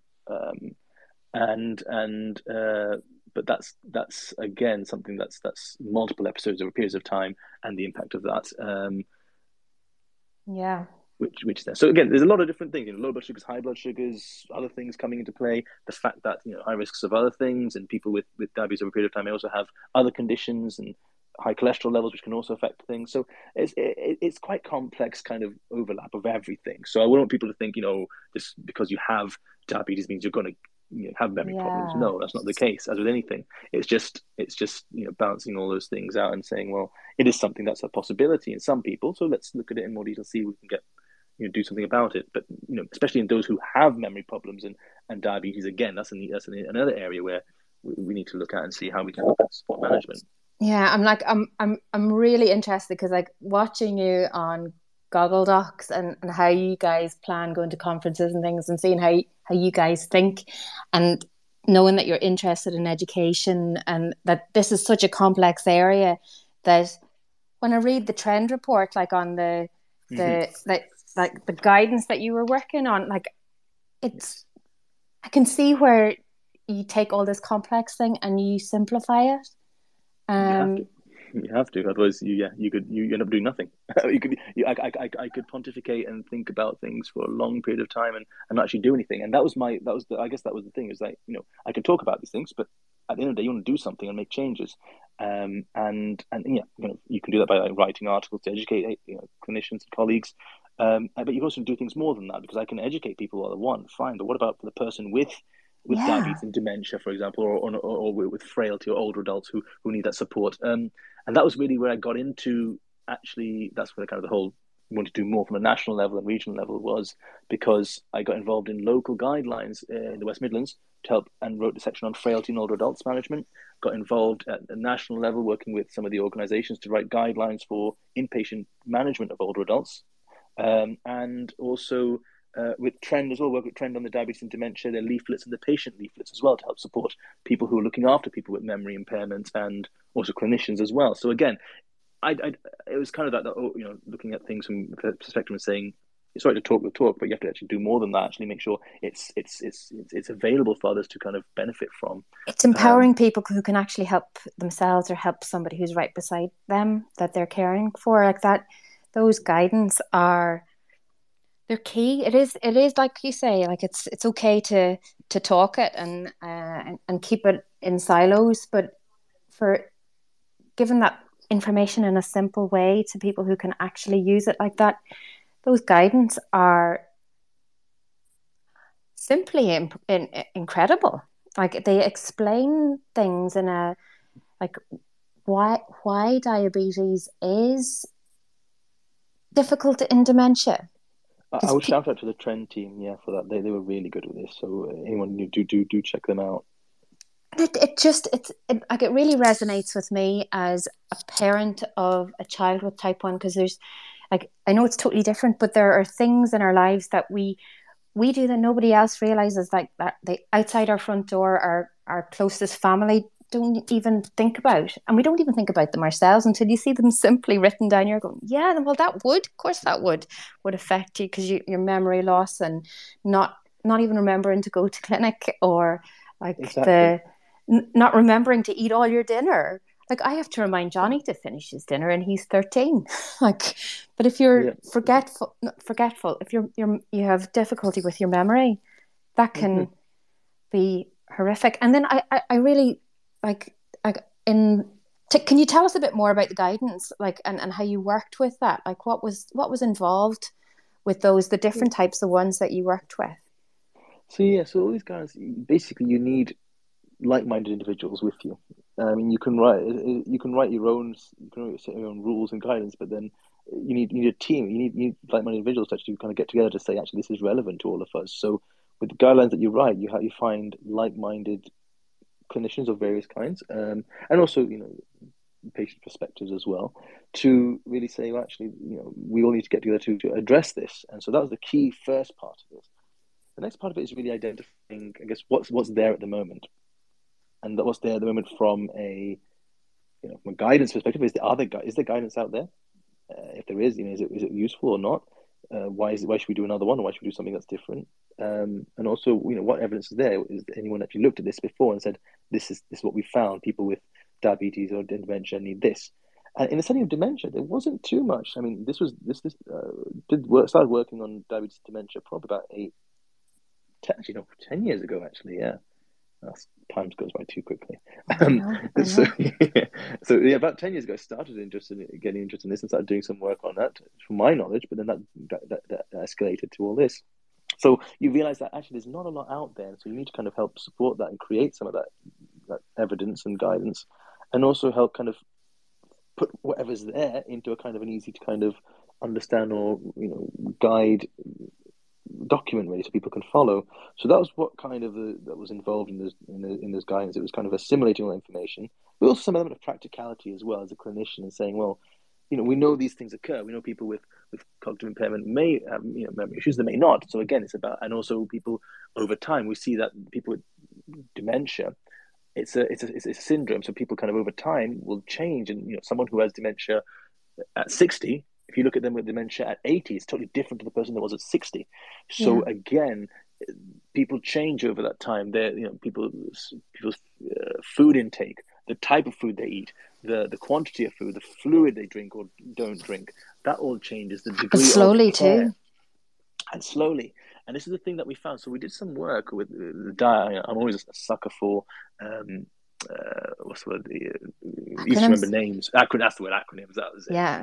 But that's again something that's multiple episodes over periods of time, and the impact of that. Yeah. Which is there. So again, there's a lot of different things. Low blood sugars, high blood sugars, other things coming into play. The fact that high risks of other things, and people with diabetes over a period of time may also have other conditions and high cholesterol levels, which can also affect things. So it's quite complex kind of overlap of everything. So I wouldn't want people to think, just because you have diabetes means you're going to have memory problems. No, that's not the case. As with anything, it's just balancing all those things out and saying, well, it is something that's a possibility in some people. So let's look at it in more detail, see if we can get do something about it. But especially in those who have memory problems and diabetes, again, that's another area where we need to look at and see how we can look at support management. Yeah, I'm really interested because like watching you on Goggle Docs and how you guys plan going to conferences and things and seeing how you guys think and knowing that you're interested in education and that this is such a complex area that when I read the trend report, like on the guidance that you were working on, like I can see where you take all this complex thing and you simplify it. You have to, otherwise you end up doing nothing. I could pontificate and think about things for a long period of time and not actually do anything. And I guess that was the thing, is like, I can talk about these things, but at the end of the day, you want to do something and make changes. And you can do that by like writing articles to educate clinicians and colleagues. But you can also do things more than that, because I can educate people all I want, fine. But what about for the person with diabetes and dementia, for example, or with frailty, or older adults who need that support? And that was really where I got into. Actually, that's where kind of the whole want to do more from a national level and regional level was, because I got involved in local guidelines in the West Midlands to help, and wrote a section on frailty and older adults management. Got involved at the national level, working with some of the organisations to write guidelines for inpatient management of older adults, and also with Trend as well, work with Trend on the diabetes and dementia, their leaflets and the patient leaflets as well, to help support people who are looking after people with memory impairment, and also clinicians as well. So again, it was kind of that looking at things from the perspective of saying, sorry to talk the talk, but you have to actually do more than that. Actually, make sure it's available for others to kind of benefit from. It's empowering people who can actually help themselves or help somebody who's right beside them that they're caring for, like that. Those guidance they're key. It is like you say, like it's okay to talk it and keep it in silos, but for giving that information in a simple way to people who can actually use it like that, those guidance are simply incredible. Like they explain things in a like why diabetes is difficult in dementia. I would shout out to the Trend team, for that. They were really good with this. So anyone do check them out. It really resonates with me as a parent of a child with type 1, because there's I know it's totally different, but there are things in our lives that we do that nobody else realizes, like that they outside our front door, our closest family don't even think about, and we don't even think about them ourselves until you see them simply written down. You're going, yeah, well, that would, of course, that would affect you, because your memory loss and not even remembering to go to clinic, or not remembering to eat all your dinner. Like I have to remind Johnny to finish his dinner, and he's 13. But if you're forgetful, if you have difficulty with your memory, that can be horrific. And then I really can you tell us a bit more about the guidance, and how you worked with that? Like what was involved with the different types of ones that you worked with? So all these guys, basically you need like-minded individuals with you. I mean, you can write your own rules and guidance, but then you need a team. You need like-minded individuals to actually kind of get together to say, actually, this is relevant to all of us. So with the guidelines that you write, you find like-minded clinicians of various kinds, and also patient perspectives as well, to really say, well, actually, we all need to get together to address this. And so that was the key first part of this. The next part of it is really identifying, I guess, what's there at the moment. And what's there at the moment from a guidance perspective is there guidance out there? If there is, is it useful or not? Why should we do another one, or why should we do something that's different? And also, what evidence is there? Is anyone actually looked at this before and said, this is what we found? People with diabetes or dementia need this. And in the setting of dementia, there wasn't too much. I mean, started working on diabetes and dementia probably about 10 years ago, actually, yeah. Time goes by too quickly. I know. So about 10 years ago, I started getting interested in this and started doing some work on that, from my knowledge. But then that escalated to all this. So you realize that actually there's not a lot out there, so you need to kind of help support that and create some of that evidence and guidance, and also help kind of put whatever's there into a kind of an easy to kind of understand or guide document, really, so people can follow. So that was what kind of that was involved in this guidance. It was kind of assimilating all information, but also some element of practicality as well as a clinician, and saying, well, we know these things occur. We know people with cognitive impairment may have memory issues, they may not. So again, it's about, and also people over time, we see that people with dementia, it's a syndrome. So people kind of over time will change, and someone who has dementia at 60, if you look at them with dementia at 80, it's totally different to the person that was at 60. So again, people change over that time. People's food intake, the type of food they eat, the quantity of food, the fluid they drink or don't drink, that all changes. The degree slowly of care, too, and slowly. And this is the thing that we found. So we did some work with the diet. I'm always a sucker for what's the word? You used to remember names. That's the word, acronyms. That was it. Yeah.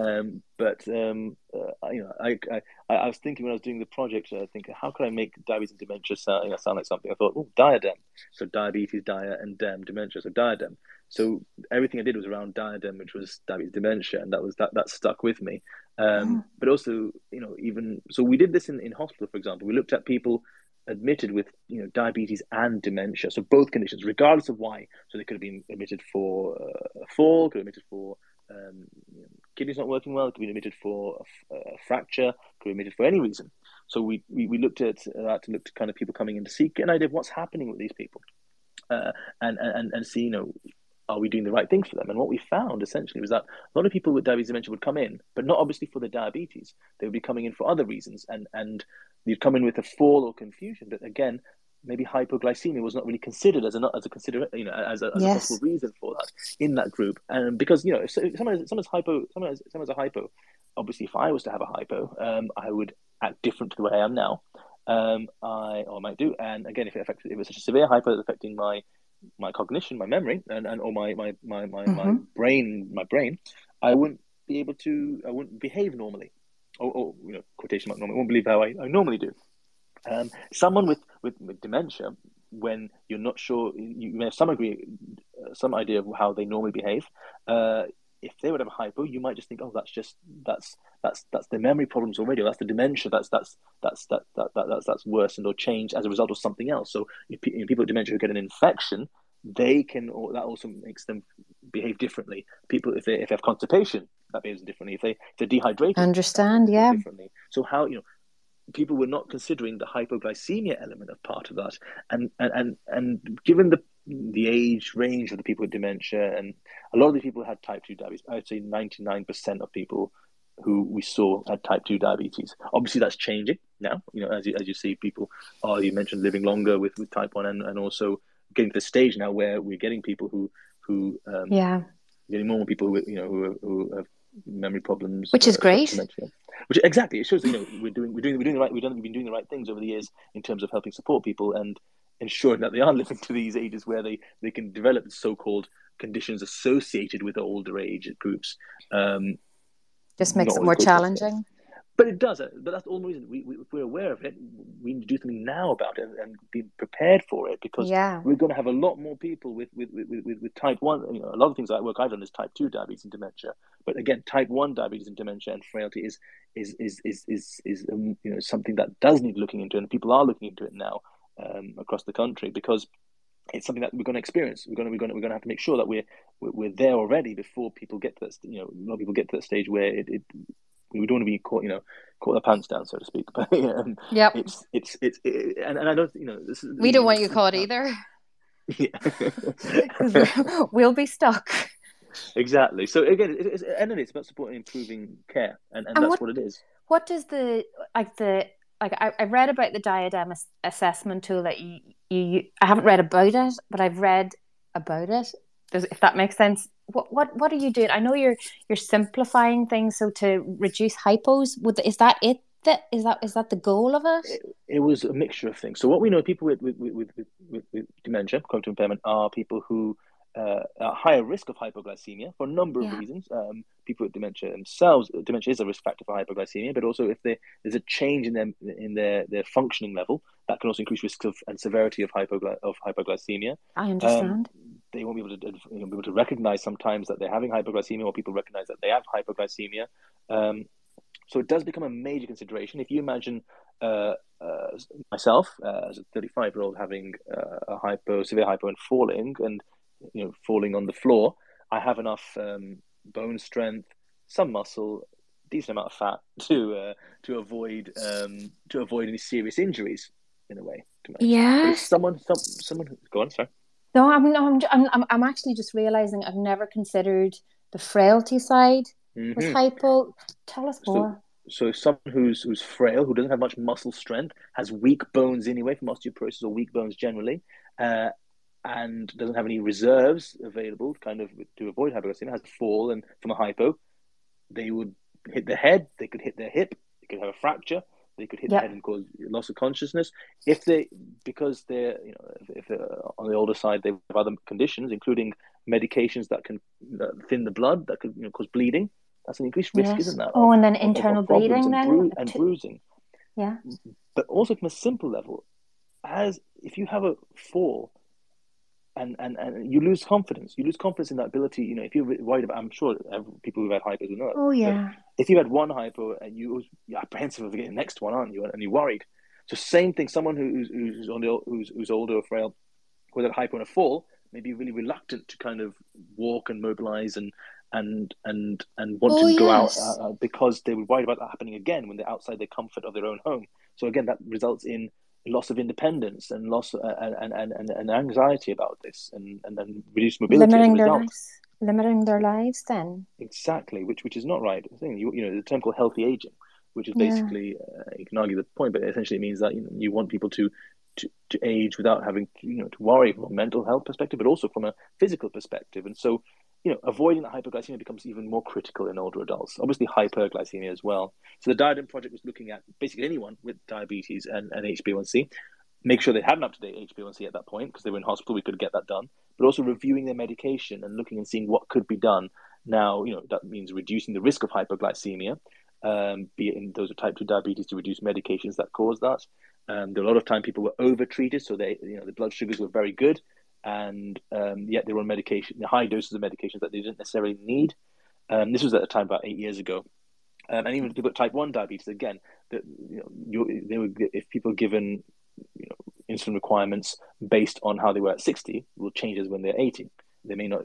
I was thinking when I was doing the project, I think, how could I make diabetes and dementia sound like something? I thought, diadem. So diabetes, and dementia. So diadem. So everything I did was around diadem, which was diabetes, dementia, and that stuck with me. But also, even so, we did this in hospital, for example. We looked at people admitted with diabetes and dementia, so both conditions, regardless of why. So they could have been admitted for a fall, could have been admitted for kidneys not working well, could have been admitted for a fracture, could have been admitted for any reason. So we looked at that to look to kind of people coming in to seek an idea of what's happening with these people, and see, are we doing the right thing for them? And what we found essentially was that a lot of people with diabetes and dementia would come in, but not obviously for the diabetes. They would be coming in for other reasons, and you'd come in with a fall or confusion. But again, maybe hypoglycemia was not really considered as a possible reason for that in that group. And because if someone's a hypo, obviously if I was to have a hypo, I would act different to the way I am now. I might do. And again, if it was such a severe hypo that's affecting my cognition, my memory, or my brain, I wouldn't behave normally, or quotation mark normally. I won't believe how I normally do. Someone with dementia, when you're not sure, you may have some idea of how they normally behave. If they would have a hypo, you might just think, that's the memory problems already, or that's the dementia, that's worsened or changed as a result of something else. So people with dementia who get an infection, that also makes them behave differently. People, if they have constipation, that behaves differently. If they're dehydrated, understand, differently. So how people were not considering the hypoglycemia element of part of that, and given the age range of the people with dementia, and a lot of the people had type 2 diabetes. I would say 99% of people who we saw had type 2 diabetes. Obviously, that's changing now. As you see, people you mentioned living longer with type 1, and also getting to the stage now where we're getting people who getting more people who have memory problems, which is great. Dementia. Which exactly, it shows we've been doing the right things over the years in terms of helping support people and ensuring that they are living to these ages where they can develop so-called conditions associated with older age groups. Just makes it more challenging. But it does. But that's all the reason. If we're aware of it, we need to do something now about it and be prepared for it, because we're going to have a lot more people with type 1. A lot of things work I've done is type 2 diabetes and dementia. But again, type 1 diabetes and dementia and frailty is something that does need looking into, and people are looking into it now across the country, because it's something that we're going to experience. We're going to have to make sure that we're there already before people get to that. A lot of people get to that stage where we don't want to be caught their pants down, so to speak. But and I don't, we don't want you caught either. Yeah, we'll be stuck. Exactly. So again, it's about supporting improving care, and that's what it is. What does I read about the diadem assessment tool that you I haven't read about it, but I've read about it. If that makes sense. What are you doing? I know you're simplifying things so to reduce hypos. Is that it? is that the goal of it? It was a mixture of things. So what we know, people with dementia, cognitive impairment, are people who are higher risk of hypoglycemia for a number of reasons. People with dementia themselves, dementia is a risk factor for hypoglycemia, but also if there's a change in their functioning level, that can also increase risk of and severity of hypoglycemia. I understand. They won't be able to recognize sometimes that they're having hypoglycemia, or people recognize that they have hypoglycemia. So it does become a major consideration. If you imagine myself as a 35-year-old having severe hypo and falling, falling on the floor, I have enough bone strength, some muscle, decent amount of fat to avoid any serious injuries in a way. Yes. But if someone go on, sorry. No, I'm actually just realizing I've never considered the frailty side with hypo. Tell us more. So someone who's frail, who doesn't have much muscle strength, has weak bones anyway from osteoporosis, or weak bones generally, and doesn't have any reserves available kind of to avoid hypoglycemia, has a fall, and from a hypo, they would hit their head, they could hit their hip, they could have a fracture, they could hit their head and cause loss of consciousness. If they're on the older side, they have other conditions, including medications that can thin the blood, that could cause bleeding. That's an increased risk, isn't that? And then internal bleeding and bruising. Yeah. But also from a simple level, if you have a fall and you lose confidence in that ability, if you're worried about, I'm sure people who've had hypos will know. Oh yeah. If you had one hypo and you're apprehensive of getting the next one, aren't you? And you're worried. So same thing, someone who's older or frail with a hypo and a fall may be really reluctant to kind of walk and mobilize and want to go out because they were worried about that happening again when they're outside the comfort of their own home. So again, that results in loss of independence and loss and anxiety about this and reduced mobility as a result. Limiting their lives then. Exactly, which is not right. I think the term called healthy aging, which is basically you can argue the point, but essentially it means that you want people to age without having to worry from a mental health perspective, but also from a physical perspective. And so avoiding that hypoglycemia becomes even more critical in older adults. Obviously, hyperglycemia as well. So the Diadem Project was looking at basically anyone with diabetes and HbA1c, make sure they had an up-to-date HbA1c at that point because they were in hospital, we could get that done, but also reviewing their medication and looking and seeing what could be done. Now, that means reducing the risk of hypoglycemia, be it in those with type 2 diabetes, to reduce medications that cause that. There were a lot of time people were over-treated, so the blood sugars were very good, and yet they were on medication, high doses of medications that they didn't necessarily need. This was at a time about 8 years ago. And even people with type 1 diabetes, again, if people are given insulin requirements based on how they were at 60, will change as when they're 80. They may not,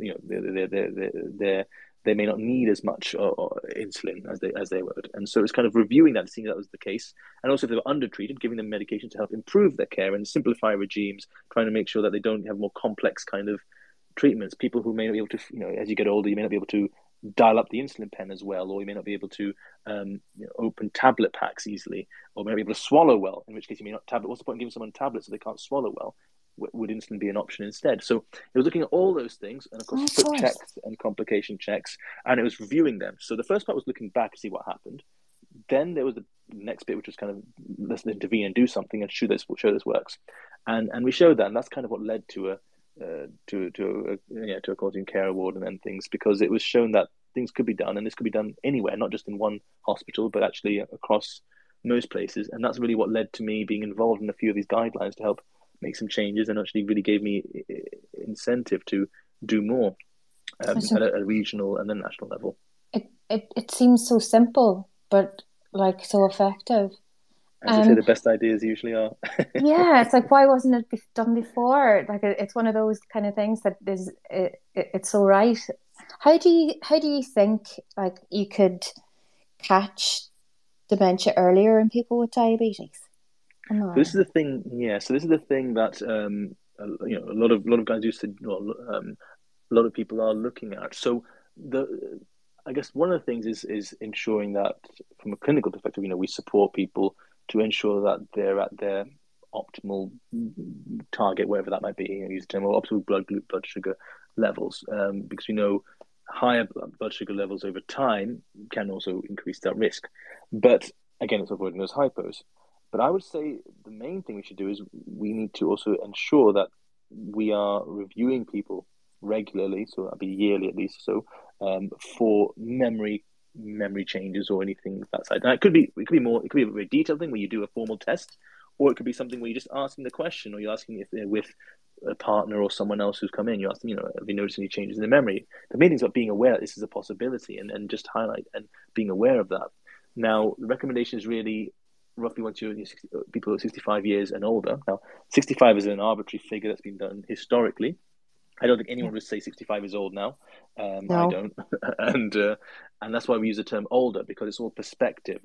they may not need as much insulin as they would. And so it's kind of reviewing that, seeing that was the case. And also if they were undertreated, giving them medication to help improve their care and simplify regimes, trying to make sure that they don't have more complex kind of treatments. People who may not be able to, as you get older, you may not be able to dial up the insulin pen as well, or you may not be able to open tablet packs easily, or may not be able to swallow well, in which case you may not tablet. What's the point of giving someone tablets if they can't swallow well? Would insulin be an option instead? So it was looking at all those things, and of course foot checks and complication checks, and it was reviewing them. So the first part was looking back to see what happened. Then there was the next bit, which was kind of let's intervene and do something and show this works, and we showed that, and that's kind of what led to a quality and care award and then things, because it was shown that things could be done, and this could be done anywhere, not just in one hospital, but actually across most places. And that's really what led to me being involved in a few of these guidelines to help make some changes, and actually really gave me incentive to do more at a regional and then national level. It seems so simple, but like so effective. As I say, the best ideas usually are. Yeah, it's like, why wasn't it done before? Like, it's one of those kind of things that is it's so right. How do you think like you could catch dementia earlier in people with diabetes? So this is the thing. Yeah. So this is the thing that a lot of guys used to. A lot of people are looking at. So I guess one of the things is ensuring that from a clinical perspective, we support people to ensure that they're at their optimal target, wherever that might be. Use the term optimal blood sugar levels, because we know higher blood sugar levels over time can also increase that risk. But again, it's avoiding those hypos. But I would say the main thing we should do is we need to also ensure that we are reviewing people regularly, so that'd be yearly at least, so for memory changes or anything that side. Now it could be a very detailed thing where you do a formal test, or it could be something where you're just asking the question, or you're asking if they're with a partner or someone else who's come in. You ask them, have you noticed any changes in the memory? The main thing is about being aware that this is a possibility and just highlight and being aware of that. Now, the recommendation is really roughly once you're people are 65 years and older. Now, 65 is an arbitrary figure that's been done historically. I don't think anyone would say 65 is old now. No. I don't, and that's why we use the term older, because it's all perspective.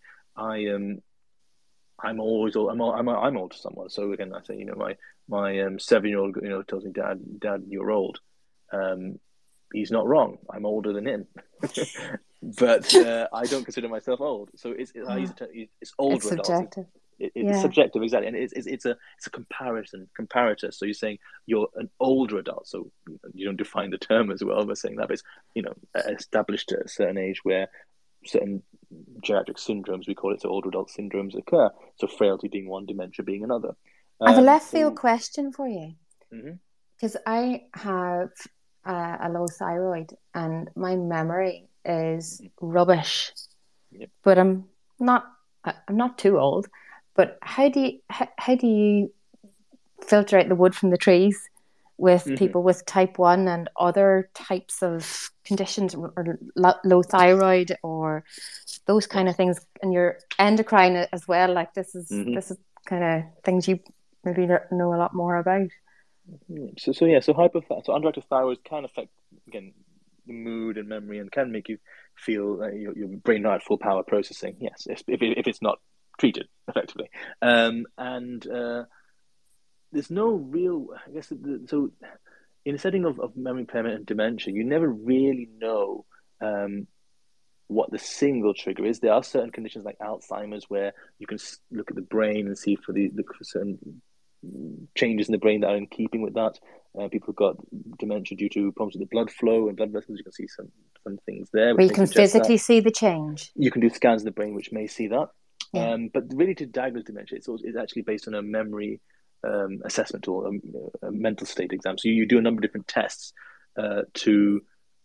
I'm always old. I'm old to someone. So again, I say, my 7-year-old, tells me, Dad, you're old. He's not wrong. I'm older than him, but I don't consider myself old. So it's older. It's subjective. It's subjective, exactly, and it's a comparator. So you're saying you're an older adult. So you don't define the term as well by saying that, but it's established at a certain age where certain geriatric syndromes, we call it, so older adult syndromes occur. So frailty being one, dementia being another. I have a left field question for you, because mm-hmm. I have a low thyroid and my memory is rubbish. Yep. But I'm not too old. But how do you filter out the wood from the trees with people with type 1 and other types of conditions, or low thyroid, or those kind of things, and your endocrine as well? Like this is kind of things you maybe know a lot more about. So underactive thyroid can affect, again, the mood and memory, and can make you feel like your brain not at full power processing. Yes, if it's not treated effectively, and there's no real, I guess. So in a setting of memory impairment and dementia, you never really know what the single trigger is. There are certain conditions like Alzheimer's where you can look at the brain and see for certain changes in the brain that are in keeping with that. People who've got dementia due to problems with the blood flow and blood vessels, you can see some things there. Where you can physically see the change. You can do scans of the brain which may see that. Yeah. But really, to diagnose dementia, it's actually based on a memory assessment or a mental state exam. So you do a number of different tests to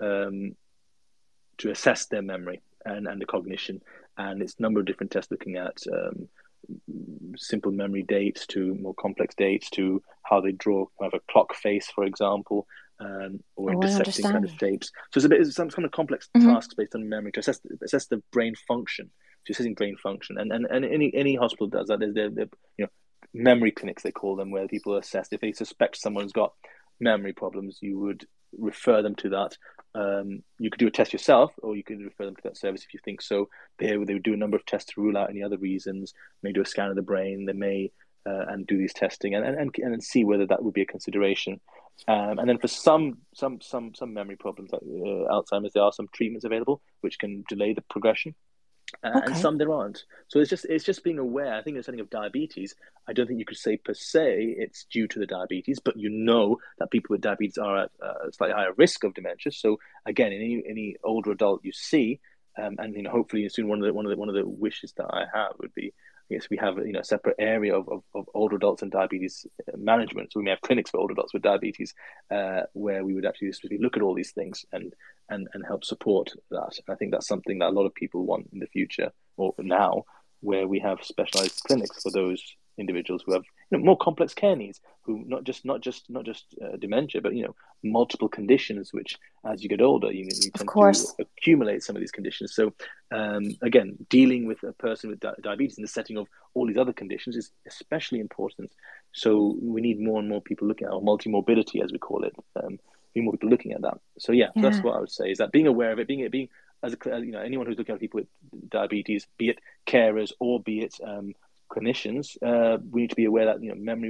assess their memory and the cognition, and it's a number of different tests looking at simple memory dates to more complex dates, to how they draw kind of a clock face, for example, or intersecting kind of shapes. So it's some kind of complex tasks based on memory to assess the brain function, to assessing brain function. And any hospital does that. There's memory clinics, they call them, where people are assessed. If they suspect someone's got memory problems, you would refer them to that. You could do a test yourself, or you could refer them to that service if you think so. They would do a number of tests to rule out any other reasons. May do a scan of the brain. They may and do these testing and see whether that would be a consideration. And then for some memory problems like Alzheimer's, there are some treatments available which can delay the progression. And some there aren't. So it's just being aware. I think in the setting of diabetes, I don't think you could say per se it's due to the diabetes, but that people with diabetes are at a slightly higher risk of dementia. So again, in any older adult you see, and hopefully soon one of the wishes that I have would be, I guess, we have a separate area of older adults and diabetes management. So we may have clinics for older adults with diabetes where we would actually specifically look at all these things and help support that. And I think that's something that a lot of people want in the future, or now, where we have specialized clinics for those individuals who have more complex care needs, who not just dementia, but multiple conditions, which as you get older you tend to accumulate some of these conditions. So again, dealing with a person with diabetes in the setting of all these other conditions is especially important. So we need more and more people looking at our multimorbidity, as we call it. More people looking at that. So that's what I would say, is that being aware of it, being as anyone who's looking at people with diabetes, be it carers or be it clinicians, we need to be aware that memory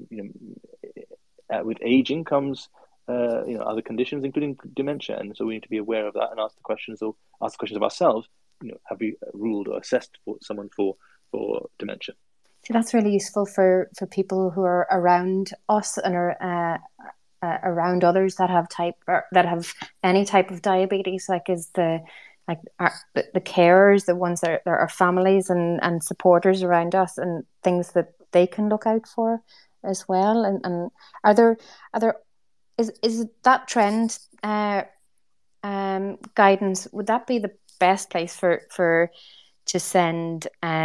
with aging comes other conditions, including dementia, and so we need to be aware of that and ask the questions of ourselves. Have we ruled or assessed for someone for dementia? So that's really useful for people who are around us and are around others that have any type of diabetes. Like, like the carers, the ones that are families and supporters around us, and things that they can look out for as well. And are there is that trend guidance, would that be the best place for to send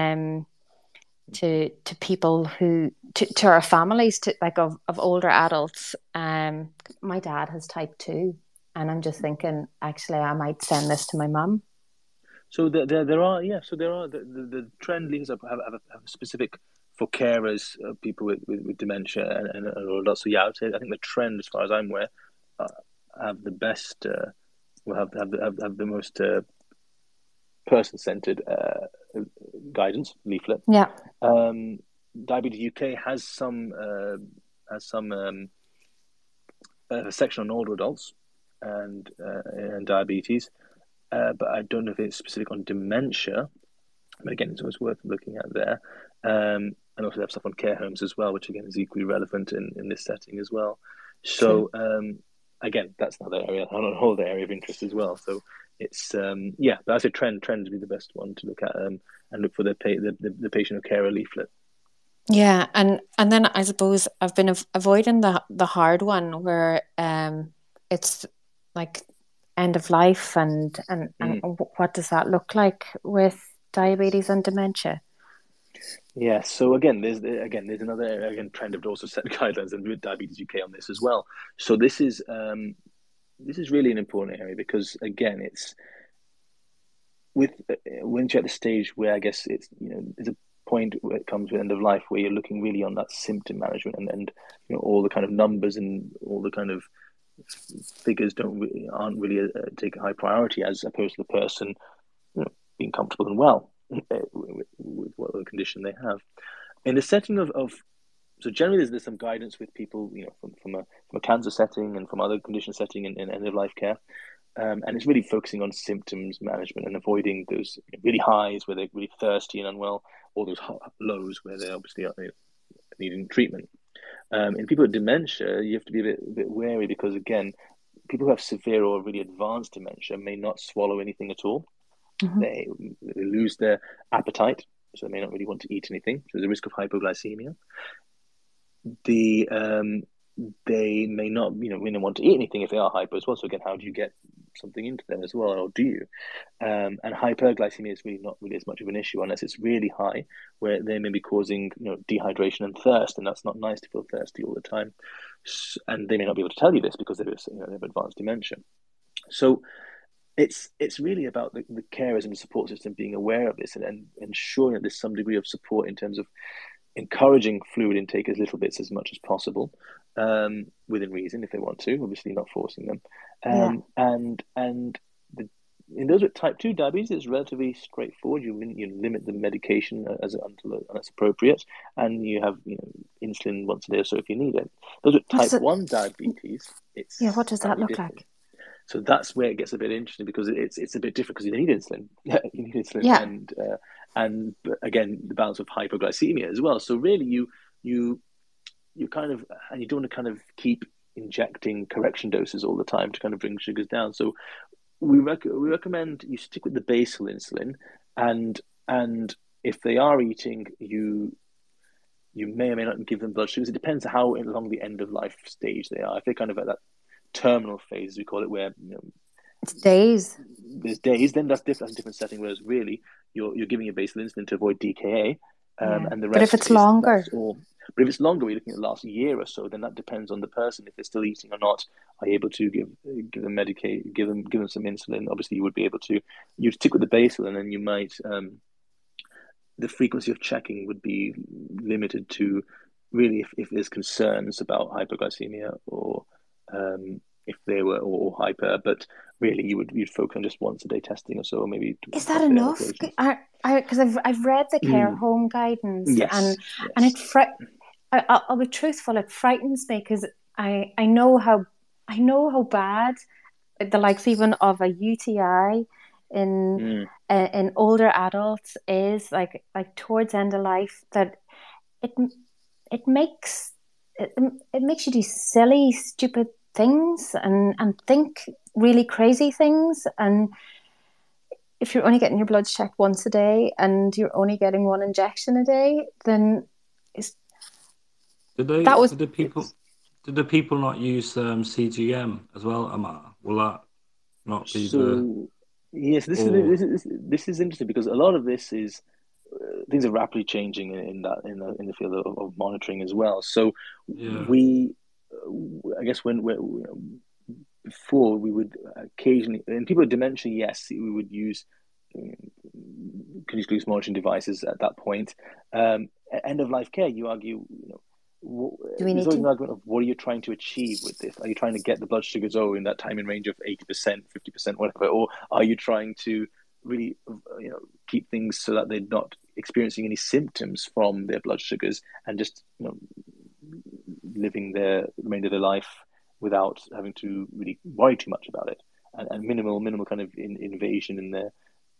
to people who to our families, to like of older adults? My dad has type 2, and I'm just thinking, actually I might send this to my mum. So there are the trend leaders have a specific for carers, people with dementia and adults. So yeah, I would say I think the trend, as far as I'm aware, have the best, will have the most person centered guidance leaflet. Yeah. Diabetes UK has some a section on older adults and diabetes, but I don't know if it's specific on dementia. But again, it's always worth looking at there. And also they have stuff on care homes as well, which again is equally relevant in this setting as well. So again, that's another area, another area of interest as well. So it's but I say trend would be the best one to look at, and look for the patient or carer leaflet. Yeah, and then I suppose I've been avoiding the hard one where it's like end of life and what does that look like with diabetes and dementia? Yeah, so again, there's another trend of also set guidelines, and with Diabetes UK on this as well. So this is really an important area, because again, it's once you're at the stage where I guess it's there's a point where it comes with end of life where you're looking really on that symptom management, and all the kind of numbers and all the kind of figures aren't really take a high priority, as opposed to the person being comfortable and well with whatever condition they have. In the setting of so generally there's some guidance with people from a cancer setting and from other condition setting in end of life care, and it's really focusing on symptoms management and avoiding those really highs where they're really thirsty and unwell, or those lows where they obviously are needing treatment. In people with dementia, you have to be a bit wary, because again, people who have severe or really advanced dementia may not swallow anything at all. Mm-hmm. They lose their appetite, so they may not really want to eat anything. So there's a risk of hypoglycemia. They may not, really want to eat anything if they are hypo as well. So again, how do you get something into them as well, or do you? And hyperglycemia is really not really as much of an issue unless it's really high, where they may be causing dehydration and thirst, and that's not nice to feel thirsty all the time. And they may not be able to tell you this because they have advanced dementia. So it's really about the carers and the support system being aware of this and ensuring that there's some degree of support in terms of encouraging fluid intake as little bits as much as possible, within reason if they want to, obviously not forcing them. And in those with type 2 diabetes, it's relatively straightforward. You limit the medication until it's appropriate, and you have insulin once a day or so if you need it. Those with type 1 diabetes, it's what does that look different. Like? So that's where it gets a bit interesting, because it's a bit different, because you need insulin. You need insulin, and again, the balance of hypoglycemia as well. So really, you kind of, and you don't want to kind of keep injecting correction doses all the time to kind of bring sugars down. So we recommend you stick with the basal insulin, and if they are eating, you may or may not give them blood sugars. It depends how along the end of life stage they are. If they're kind of at that terminal phase, as we call it, where it's days. There's days, then that's different. That's a different setting. Whereas really, you're giving a basal insulin to avoid DKA, and the rest. But if it's longer, but if it's longer, we're looking at the last year or so. Then that depends on the person, if they're still eating or not. Are you able to give them medicate, give them some insulin? Obviously, you would be able to. You'd stick with the basal, and then you might. The frequency of checking would be limited to really if there's concerns about hypoglycemia or. If they were or hyper, but really you'd focus on just once a day testing or so, or maybe. Is that enough? Because I've read the care home guidance, and it I'll be truthful, it frightens me, because I know how bad the likes even of a UTI in older adults is, like towards end of life, that it makes you do silly, stupid things and think really crazy things, and if you're only getting your blood checked once a day and you're only getting one injection a day, then Did the people not use CGM as well? Will that not be So yes, this is interesting because a lot of this is things are rapidly changing in the field of monitoring as well. So yeah. I guess before we would occasionally, in people with dementia, yes, we would use continuous glucose monitoring devices at that point. End of life care, you argue, there's always an argument of what are you trying to achieve with this? Are you trying to get the blood sugars in that timing range of 80%, 50%, whatever, or are you trying to really, keep things so that they're not experiencing any symptoms from their blood sugars and just, living the remainder of their life without having to really worry too much about it, and minimal kind of invasion in their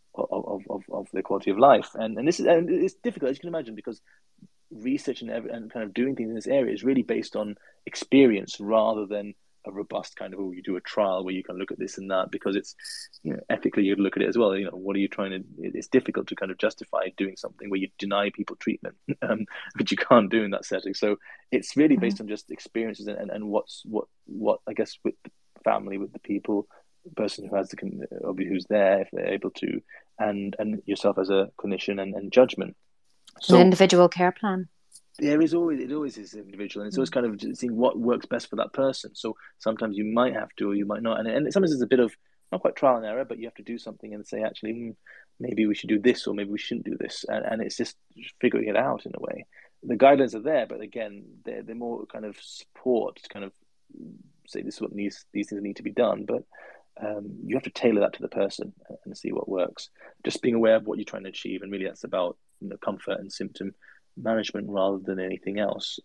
of their quality of life, and it's difficult, as you can imagine, because research and kind of doing things in this area is really based on experience rather than a robust kind of, you do a trial where you can look at this and that, because it's, ethically you'd look at it as well. What are you trying to? It's difficult to kind of justify doing something where you deny people treatment, which you can't do in that setting. So it's really based on just experiences and what I guess with the family, with the people, the person who has who's there, if they're able to, and yourself as a clinician and judgment. So, an individual care plan. It always is individual, and it's always kind of seeing what works best for that person. So sometimes you might have to, or you might not, and sometimes it's a bit of not quite trial and error, but you have to do something and say, actually, maybe we should do this, or maybe we shouldn't do this, and it's just figuring it out in a way. The guidelines are there, but again, they're more kind of support to kind of say this is what these things need to be done, but you have to tailor that to the person and see what works. Just being aware of what you're trying to achieve, and really that's about comfort and symptom management rather than anything else.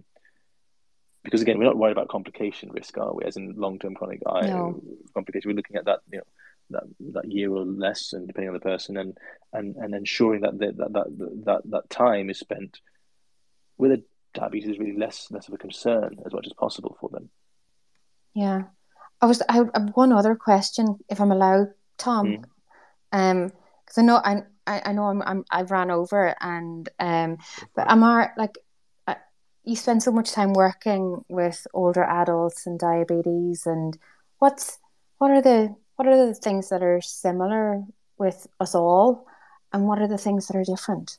Because again, we're not worried about complication risk, are we? As in long-term chronic complication, we're looking at that, that year or less, and depending on the person, and ensuring that time is spent with a diabetes is really less of a concern as much as possible for them. Yeah, I have one other question, if I'm allowed, Tom. Because I know I've ran over, and but you spend so much time working with older adults and diabetes, and what are the things that are similar with us all, and what are the things that are different?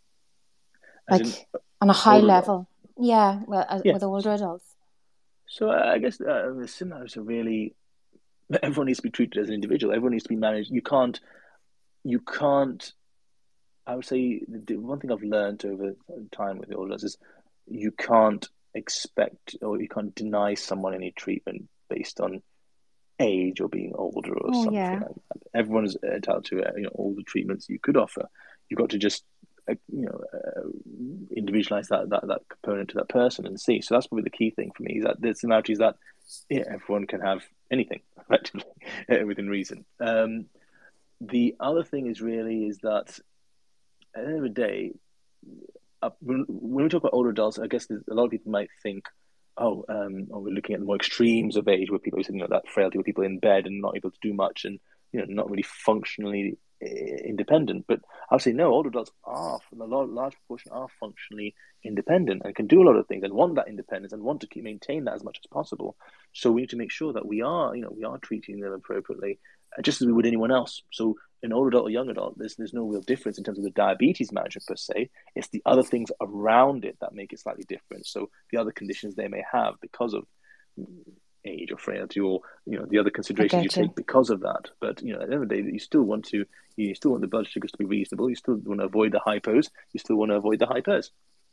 Like on a high level, with older adults. So I guess the similarities are really, everyone needs to be treated as an individual. Everyone needs to be managed. You can't. I would say the one thing I've learned over time with the older adults is you can't expect, or you can't deny someone any treatment based on age or being older or something like that. Everyone is entitled to all the treatments you could offer. You've got to just individualize that component to that person and see. So that's probably the key thing for me, is that the similarity is that everyone can have anything effectively within reason. The other thing is that at the end of the day, when we talk about older adults, I guess a lot of people might think, we're looking at the more extremes of age, where people are that frailty, where people are in bed and not able to do much, and not really functionally independent. But I would say no, older adults are, a large proportion, are functionally independent and can do a lot of things and want that independence and want to maintain that as much as possible. So we need to make sure that we are treating them appropriately, just as we would anyone else. So an older adult or young adult, there's no real difference in terms of the diabetes management per se. It's the other things around it that make it slightly different. So the other conditions they may have because of age or frailty, or the other considerations you take because of that. But at the end of the day, you still want the blood sugars to be reasonable. You still want to avoid the hypos. You still want to avoid the hypers.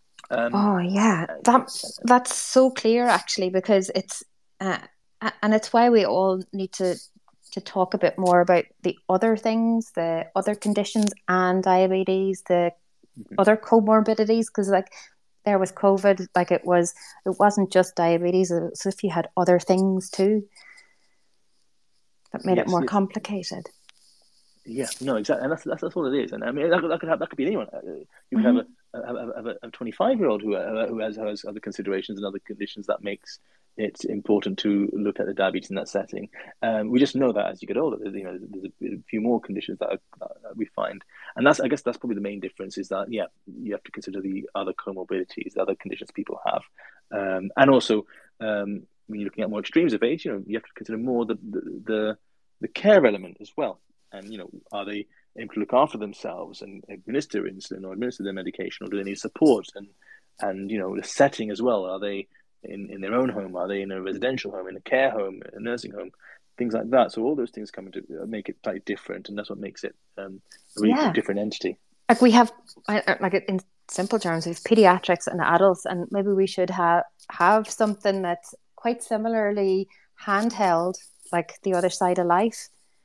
That's so clear, actually, because it's and it's why we all need to talk a bit more about the other things, the other conditions and diabetes, the other comorbidities, because there with COVID, it wasn't just diabetes. So if you had other things too, that made it more complicated. Yeah, no, exactly, and that's what it is. And I mean, that could be anyone. You could have a 25-year-old who has other considerations and other conditions that makes it's important to look at the diabetes in that setting. We just know that as you get older, there's a few more conditions that we find, and I guess that's probably the main difference is that you have to consider the other comorbidities, the other conditions people have, and also when you're looking at more extremes of age, you have to consider more the care element as well, and are they able to look after themselves and administer insulin or administer their medication, or do they need support, and the setting as well, are they in their own home? Are they in a residential home, in a care home, a nursing home, things like that? So all those things come into make it slightly different, and that's what makes it a really different entity. Like we have, like in simple terms, we have pediatrics and adults, and maybe we should have something that's quite similarly handheld, like the other side of life.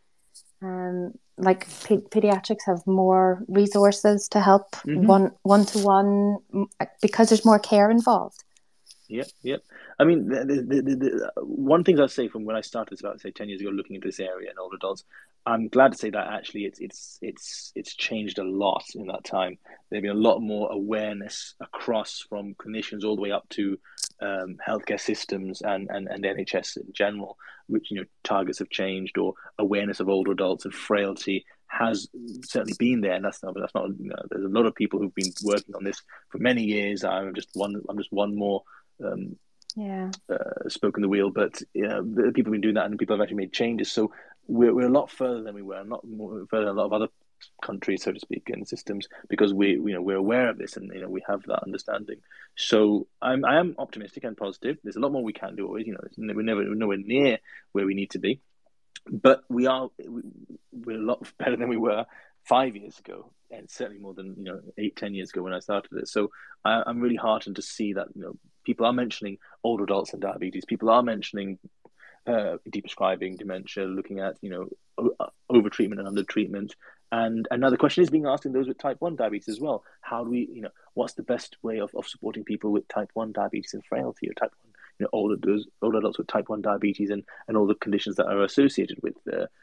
Like pediatrics have more resources to help one-to-one because there's more care involved. Yep. I mean, the one thing I'd say from when I started about 10 years ago looking into this area in older adults, I'm glad to say that actually it's changed a lot in that time. There's been a lot more awareness across from clinicians all the way up to healthcare systems and NHS in general, which targets have changed, or awareness of older adults and frailty has certainly been there, and that's not. There's a lot of people who've been working on this for many years. I'm just one more. Spoke in the wheel, but the people have been doing that, and people have actually made changes. So we're a lot further than we were, not more further than a lot of other countries, so to speak, in systems, because we're aware of this, and we have that understanding. So I am optimistic and positive. There's a lot more we can do always. We're nowhere near where we need to be, but we're a lot better than we were 5 years ago, and certainly more than 8-10 years ago when I started it. So I'm really heartened to see that people are mentioning older adults and diabetes. People are mentioning deprescribing dementia, looking at over treatment and under treatment. And another question is being asked in those with type 1 diabetes as well. How do we, what's the best way of supporting people with type 1 diabetes and frailty, or type 1, older adults with type 1 diabetes and all the conditions that are associated with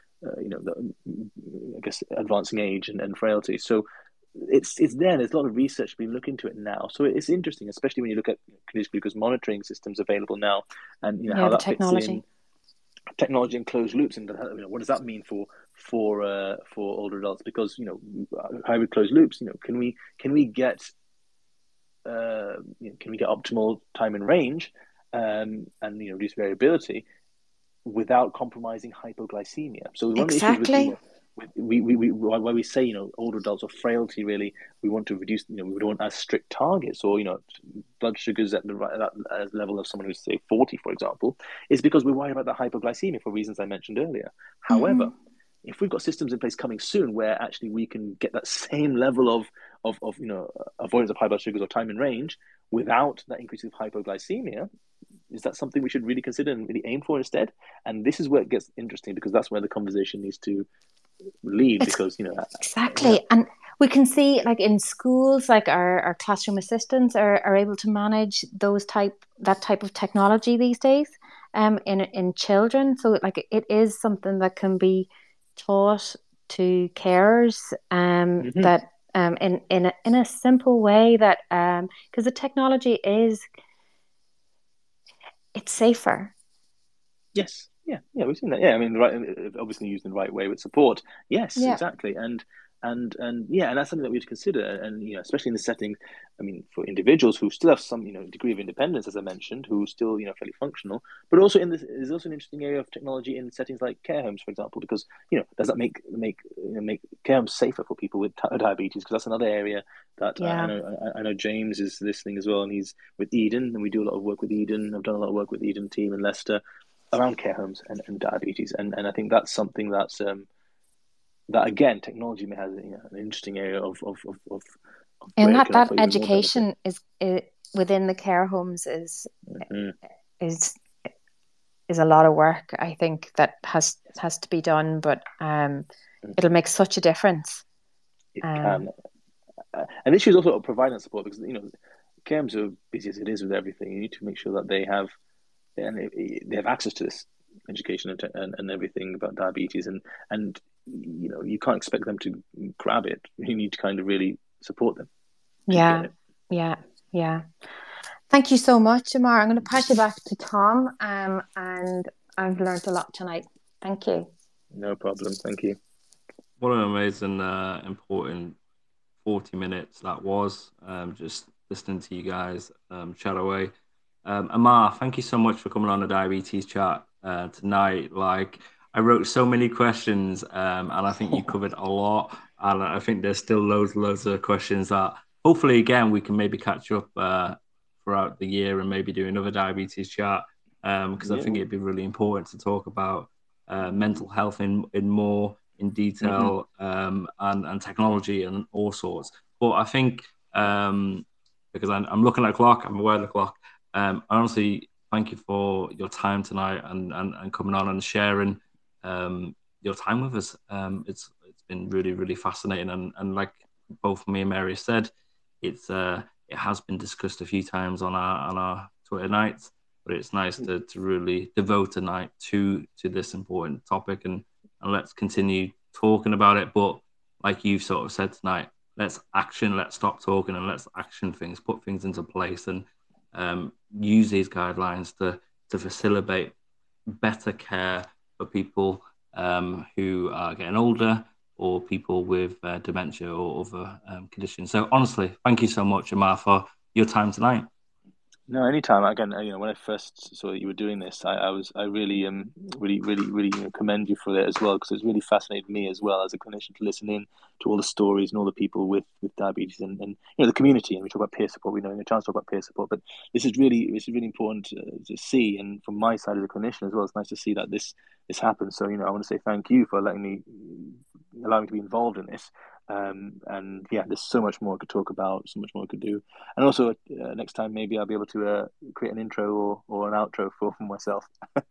I guess advancing age and frailty. So it's there. There's a lot of research being looked into it now. So it's interesting, especially when you look at continuous glucose monitoring systems available now, and how that fits in. Technology and closed loops, and what does that mean for older adults? Because hybrid closed loops, can we get optimal time and range, and reduce variability without compromising hypoglycemia? So one exactly. of the issues why we say older adults or frailty, really we want to reduce, we don't want as strict targets, or blood sugars at the right level of someone who's say 40, for example, is because we're worried about the hypoglycemia for reasons I mentioned earlier. However, if we've got systems in place coming soon where actually we can get that same level of avoidance of high blood sugars or time in range without that increase of hypoglycemia, is that something we should really consider and really aim for instead? And this is where it gets interesting, because that's where the conversation needs to lead. Because exactly. And we can see, like in schools, like our classroom assistants are able to manage that type of technology these days in children. So like it is something that can be taught to carers that in a simple way, that because the technology it's safer. Yes. Yeah, we've seen that. Yeah, I mean, obviously used in the right way with support. Yes, exactly. And that's something that we have to consider. And especially in the setting, I mean, for individuals who still have some degree of independence, as I mentioned, who still fairly functional, but also there's also an interesting area of technology in settings like care homes, for example, because does that make care homes safer for people with diabetes? Because that's another area that I know James is listening as well, and he's with Eden, and we do a lot of work with Eden. I've done a lot of work with the Eden team in Leicester around care homes and diabetes, and I think that's something that's that again, technology may have an interesting area of and that education is within the care homes is a lot of work, I think, that has to be done, but it'll make such a difference. It can, and issues also providing support, because care homes are busy as it is with everything. You need to make sure that they have access to this education and everything about diabetes, and you can't expect them to grab it. You need to kind of really support them. Yeah. Thank you so much, Amar. I'm going to pass you back to Tom, and I've learned a lot tonight. Thank you. No problem. Thank you. What an amazing, important 40 minutes that was. Just listening to you guys chat away. Amar, thank you so much for coming on the Diabetes Chat tonight. Like, I wrote so many questions, and I think you covered a lot. And I think there's still loads of questions that hopefully, again, we can maybe catch up throughout the year and maybe do another Diabetes Chat, because I think it'd be really important to talk about mental health in more in detail, and technology and all sorts. But I think because I'm looking at the clock, I'm aware of the clock. Honestly, thank you for your time tonight and coming on and sharing your time with us. It's been really fascinating, and like both me and Mary said, it has been discussed a few times on our Twitter nights, but it's nice to really devote a night to this important topic, and let's continue talking about it. But like you've sort of said tonight, let's stop talking and let's action things, put things into place, and use these guidelines to facilitate better care for people who are getting older, or people with dementia or other conditions. So honestly, thank you so much, Amar, for your time tonight. No, anytime. Again, when I first saw that you were doing this, I really really commend you for it as well, because it's really fascinated me as well as a clinician to listen in to all the stories and all the people with diabetes and the community. And we talk about peer support. We know a chance to talk about peer support, but this is really important to see. And from my side as a clinician as well, it's nice to see that this happens. So I want to say thank you for allowing me to be involved in this. And yeah, there's so much more I could talk about, so much more I could do. And also, next time maybe I'll be able to create an intro or an outro for myself.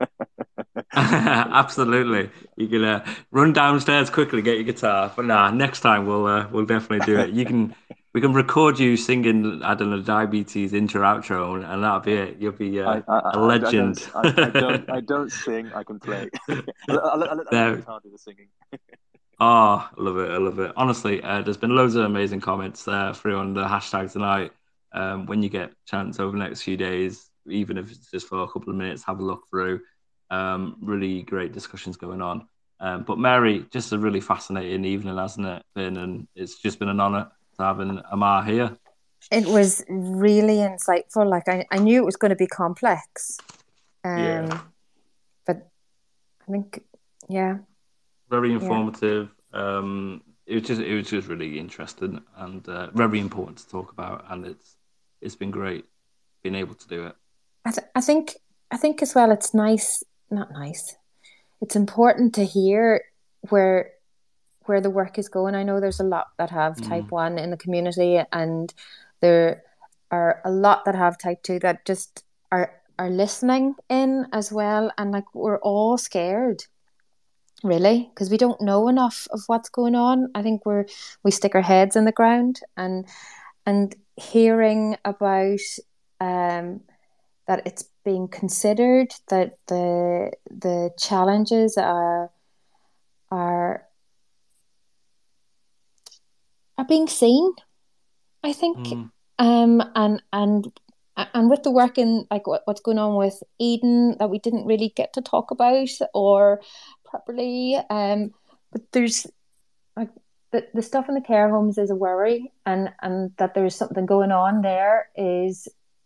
Absolutely, you can run downstairs quickly, get your guitar. But next time we'll definitely do it. We can record you singing, I don't know, diabetes intro outro, and that'll be it. You'll be a legend. I don't sing. I can play. I'll let the guitar do the singing. Oh, I love it. Honestly, there's been loads of amazing comments through on the hashtag tonight. When you get a chance over the next few days, even if it's just for a couple of minutes, have a look through. Really great discussions going on. But Mary, just a really fascinating evening, hasn't it been? And it's just been an honour to having Amar here. It was really insightful. Like I knew it was going to be complex. But I think, very informative. It was just really interesting and very important to talk about, and it's been great being able to do it. I think as well, it's not nice. It's important to hear where the work is going. I know there's a lot that have type 1 in the community, and there are a lot that have type 2 that just are listening in as well, and like we're all scared, really, because we don't know enough of what's going on. I think we stick our heads in the ground, and hearing about that it's being considered, that the challenges are being seen, I think. And with the work in like what's going on with Eden that we didn't really get to talk about or properly, but there's like the stuff in the care homes is a worry, and that there's something going on there it's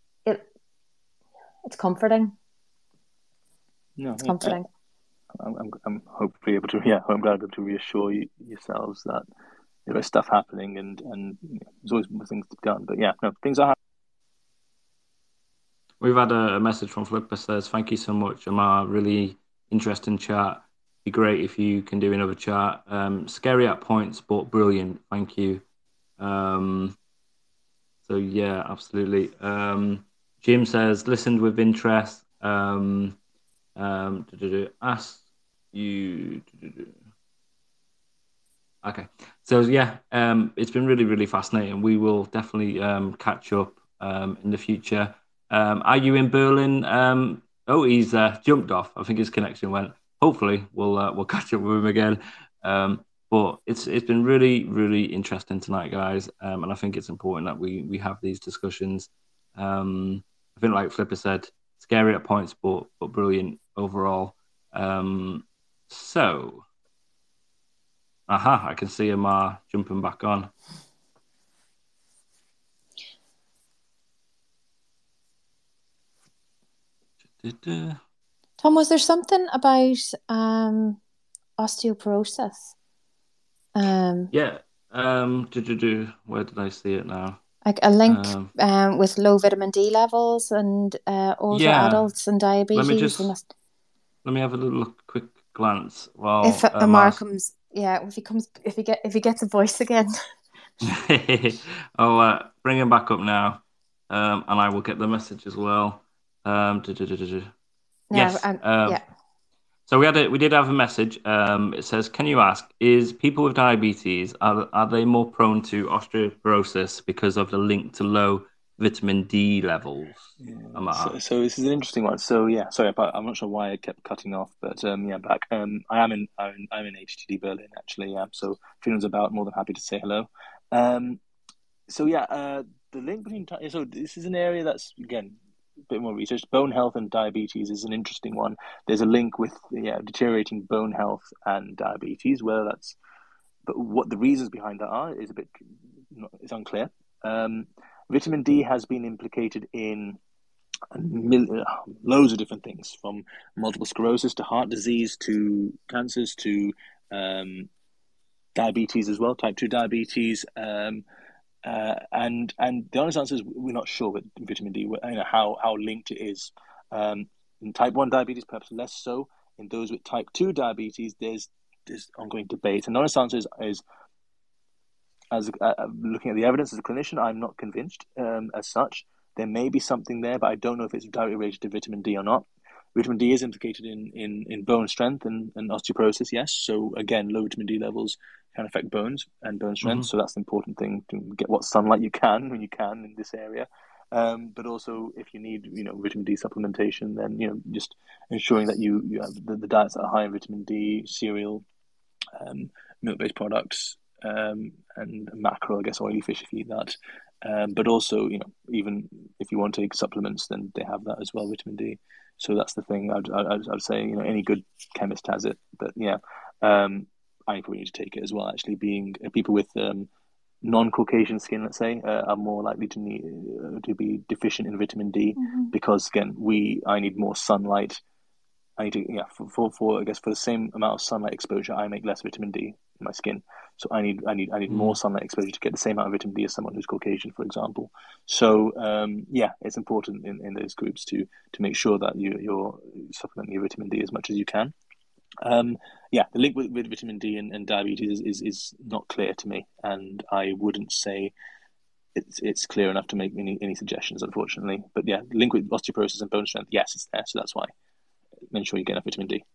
comforting. No, it's comforting. I'm hopefully able to. Yeah, I'm glad to reassure yourselves that there's stuff happening, and there's always more things to be done. But yeah, no, things are happening. We've had a message from Flipper says, thank you so much, Amar. Really interesting chat. Be great if you can do another chat. Scary at points, but brilliant. Thank you. So yeah, absolutely. Jim says, listened with interest. Ask you. Okay. So yeah, it's been really fascinating. We will definitely catch up in the future. Are you in Berlin? He's jumped off. I think his connection went. Hopefully, we'll catch up with him again. But it's been really interesting tonight, guys. And I think it's important that we have these discussions. I think, like Flipper said, scary at points, but brilliant overall. So, I can see Amar jumping back on. Tom, was there something about osteoporosis? Yeah. Where did I see it now? Like a link with low vitamin D levels and older adults and diabetes. Let me have a little quick glance. Well, if Amar comes, if he gets a voice again. I'll bring him back up now, and I will get the message as well. Yes. So we did have a message. It says, "Can you ask, is people with diabetes are they more prone to osteoporosis because of the link to low vitamin D levels?" So this is an interesting one. So yeah, sorry, I'm not sure why I kept cutting off, but back. I'm in HTD Berlin actually. So if anyone's about, more than happy to say hello. The link between this is an area that's, again, a bit more research. Bone health and diabetes is an interesting one. There's a link with deteriorating bone health and diabetes. But what the reasons behind that are is unclear. Vitamin D has been implicated in loads of different things, from multiple sclerosis to heart disease to cancers to diabetes as well, type 2 diabetes. And the honest answer is we're not sure with vitamin D, how linked it is. In type 1 diabetes, perhaps less so. In those with type 2 diabetes, there's ongoing debate. And the honest answer is as looking at the evidence as a clinician, I'm not convinced as such. There may be something there, but I don't know if it's directly related to vitamin D or not. Vitamin D is implicated in bone strength and osteoporosis, yes. So again, low vitamin D levels can affect bones and bone strength. Mm-hmm. So that's the important thing, to get what sunlight you can when you can in this area. But also, if you need vitamin D supplementation, then just ensuring that you have the diets that are high in vitamin D, cereal, milk-based products, and mackerel, I guess, oily fish if you eat that. But also, even if you want to take supplements, then they have that as well, vitamin D. So that's the thing. I'd say, any good chemist has it. But I probably need to take it as well. Actually, being people with non-Caucasian skin, let's say, are more likely to be deficient in vitamin D, mm-hmm. because again, I need more sunlight. I need to for I guess for the same amount of sunlight exposure, I make less vitamin D in my skin. So I need more sunlight exposure to get the same amount of vitamin D as someone who's Caucasian, for example. So it's important in those groups to make sure that you're supplementing your vitamin D as much as you can. The link with vitamin D and diabetes is not clear to me, and I wouldn't say it's clear enough to make any suggestions, unfortunately. But the link with osteoporosis and bone strength, yes, it's there. So that's why. Make sure you get enough vitamin D.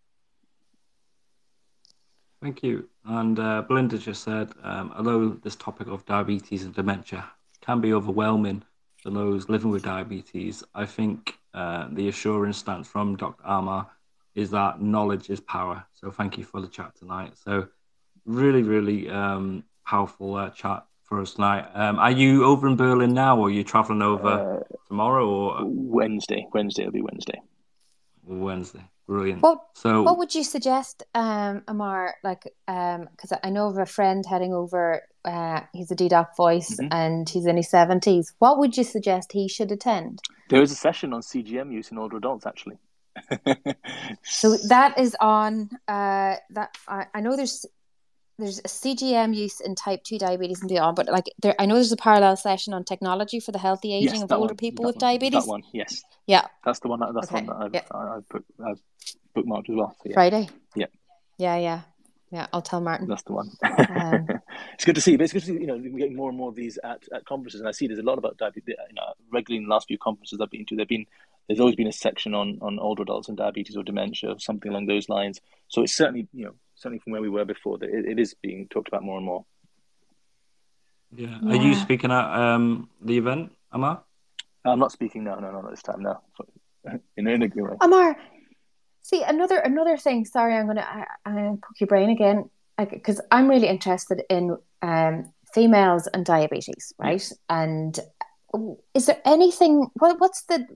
Thank you. And Belinda just said, although this topic of diabetes and dementia can be overwhelming for those living with diabetes, I think the assurance stance from Dr. Amar is that knowledge is power. So thank you for the chat tonight. So really, really powerful chat for us tonight. Are you over in Berlin now, or are you traveling over tomorrow? Or Wednesday. It'll be Wednesday. Brilliant. What would you suggest, Amar? Because I know of a friend heading over. He's a DDoc voice, mm-hmm. and he's in his 70s. What would you suggest he should attend? There is a session on CGM use in older adults, actually. So that is on. I know there's a CGM use in type 2 diabetes and beyond, but I know there's a parallel session on technology for the healthy aging of older people with diabetes. That one, yes. Yeah. That's the one. That's one that I've bookmarked as well. So, yeah. Friday. Yeah. Yeah. I'll tell Martin. That's the one. It's good to see. But it's good to see. We're getting more and more of these at conferences, and I see there's a lot about diabetes. Regularly in the last few conferences I've been to, there's always been a section on older adults and diabetes or dementia, or something along those lines. So it's certainly from where we were before, that it is being talked about more and more. Yeah. Are you speaking at the event, Amar? I'm not speaking. No, not this time. No. In a good way. Amar, see another thing. Sorry, I'm gonna poke your brain again, because I'm really interested in females and diabetes, right? Yeah. And is there anything? What's the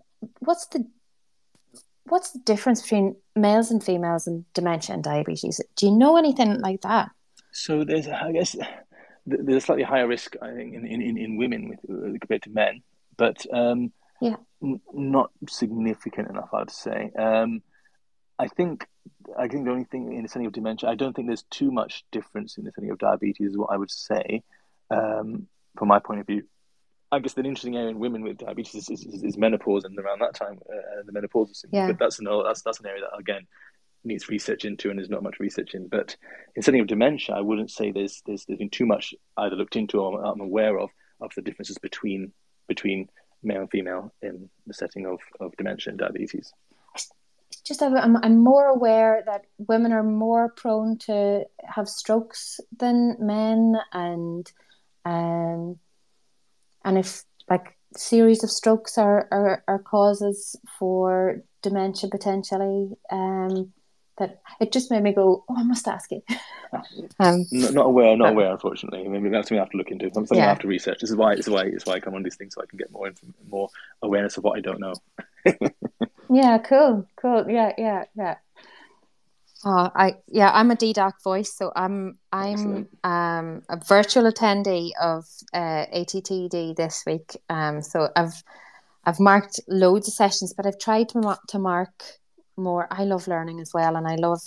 difference between males and females in dementia and diabetes? Do you know anything like that? So there's a slightly higher risk, I think, in women compared to men, but not significant enough, I'd say. I think the only thing in the setting of dementia, I don't think there's too much difference in the setting of diabetes, is what I would say, from my point of view. I guess the interesting area in women with diabetes is menopause, and around that time, the menopausal symptoms. But that's an area that, again, needs research into, and there's not much research in. But in setting of dementia, I wouldn't say there's been too much either looked into or I'm aware of the differences between male and female in the setting of dementia and diabetes. Just I'm more aware that women are more prone to have strokes than men, and if like series of strokes are causes for dementia potentially, that it just made me go, oh, I must ask you. Not aware, unfortunately. Maybe that's something I have to look into. Something I have to research. This is why I come on these things, so I can get more awareness of what I don't know. Yeah, cool. Yeah. I'm a DDAC voice, so I'm a virtual attendee of ATTD this week. So I've marked loads of sessions, but I've tried to mark more. I love learning as well, and I love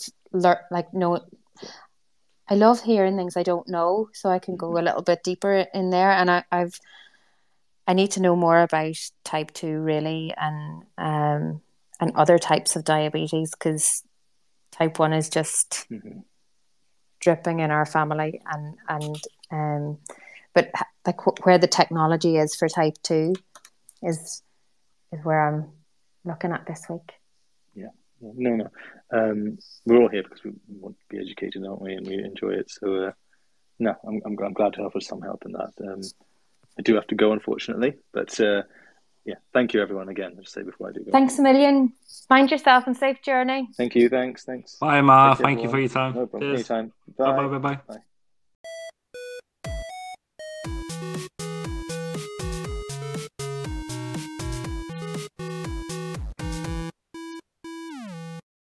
I love hearing things I don't know, so I can go a little bit deeper in there. And I need to know more about type 2 really, and other types of diabetes, because type 1 is just dripping in our family, and but like where the technology is for type 2 is where I'm looking at this week. No. We're all here because we want to be educated, aren't we? And we enjoy it. So, no, I'm glad to offer some help in that. I do have to go, unfortunately, but thank you, everyone, again. I'll just say before I do go. Thanks a million. Mind yourself and safe journey. Thank you. Thanks. Bye, Ma. Thank you for your time. No problem. Cheers. Anytime. Bye. Bye.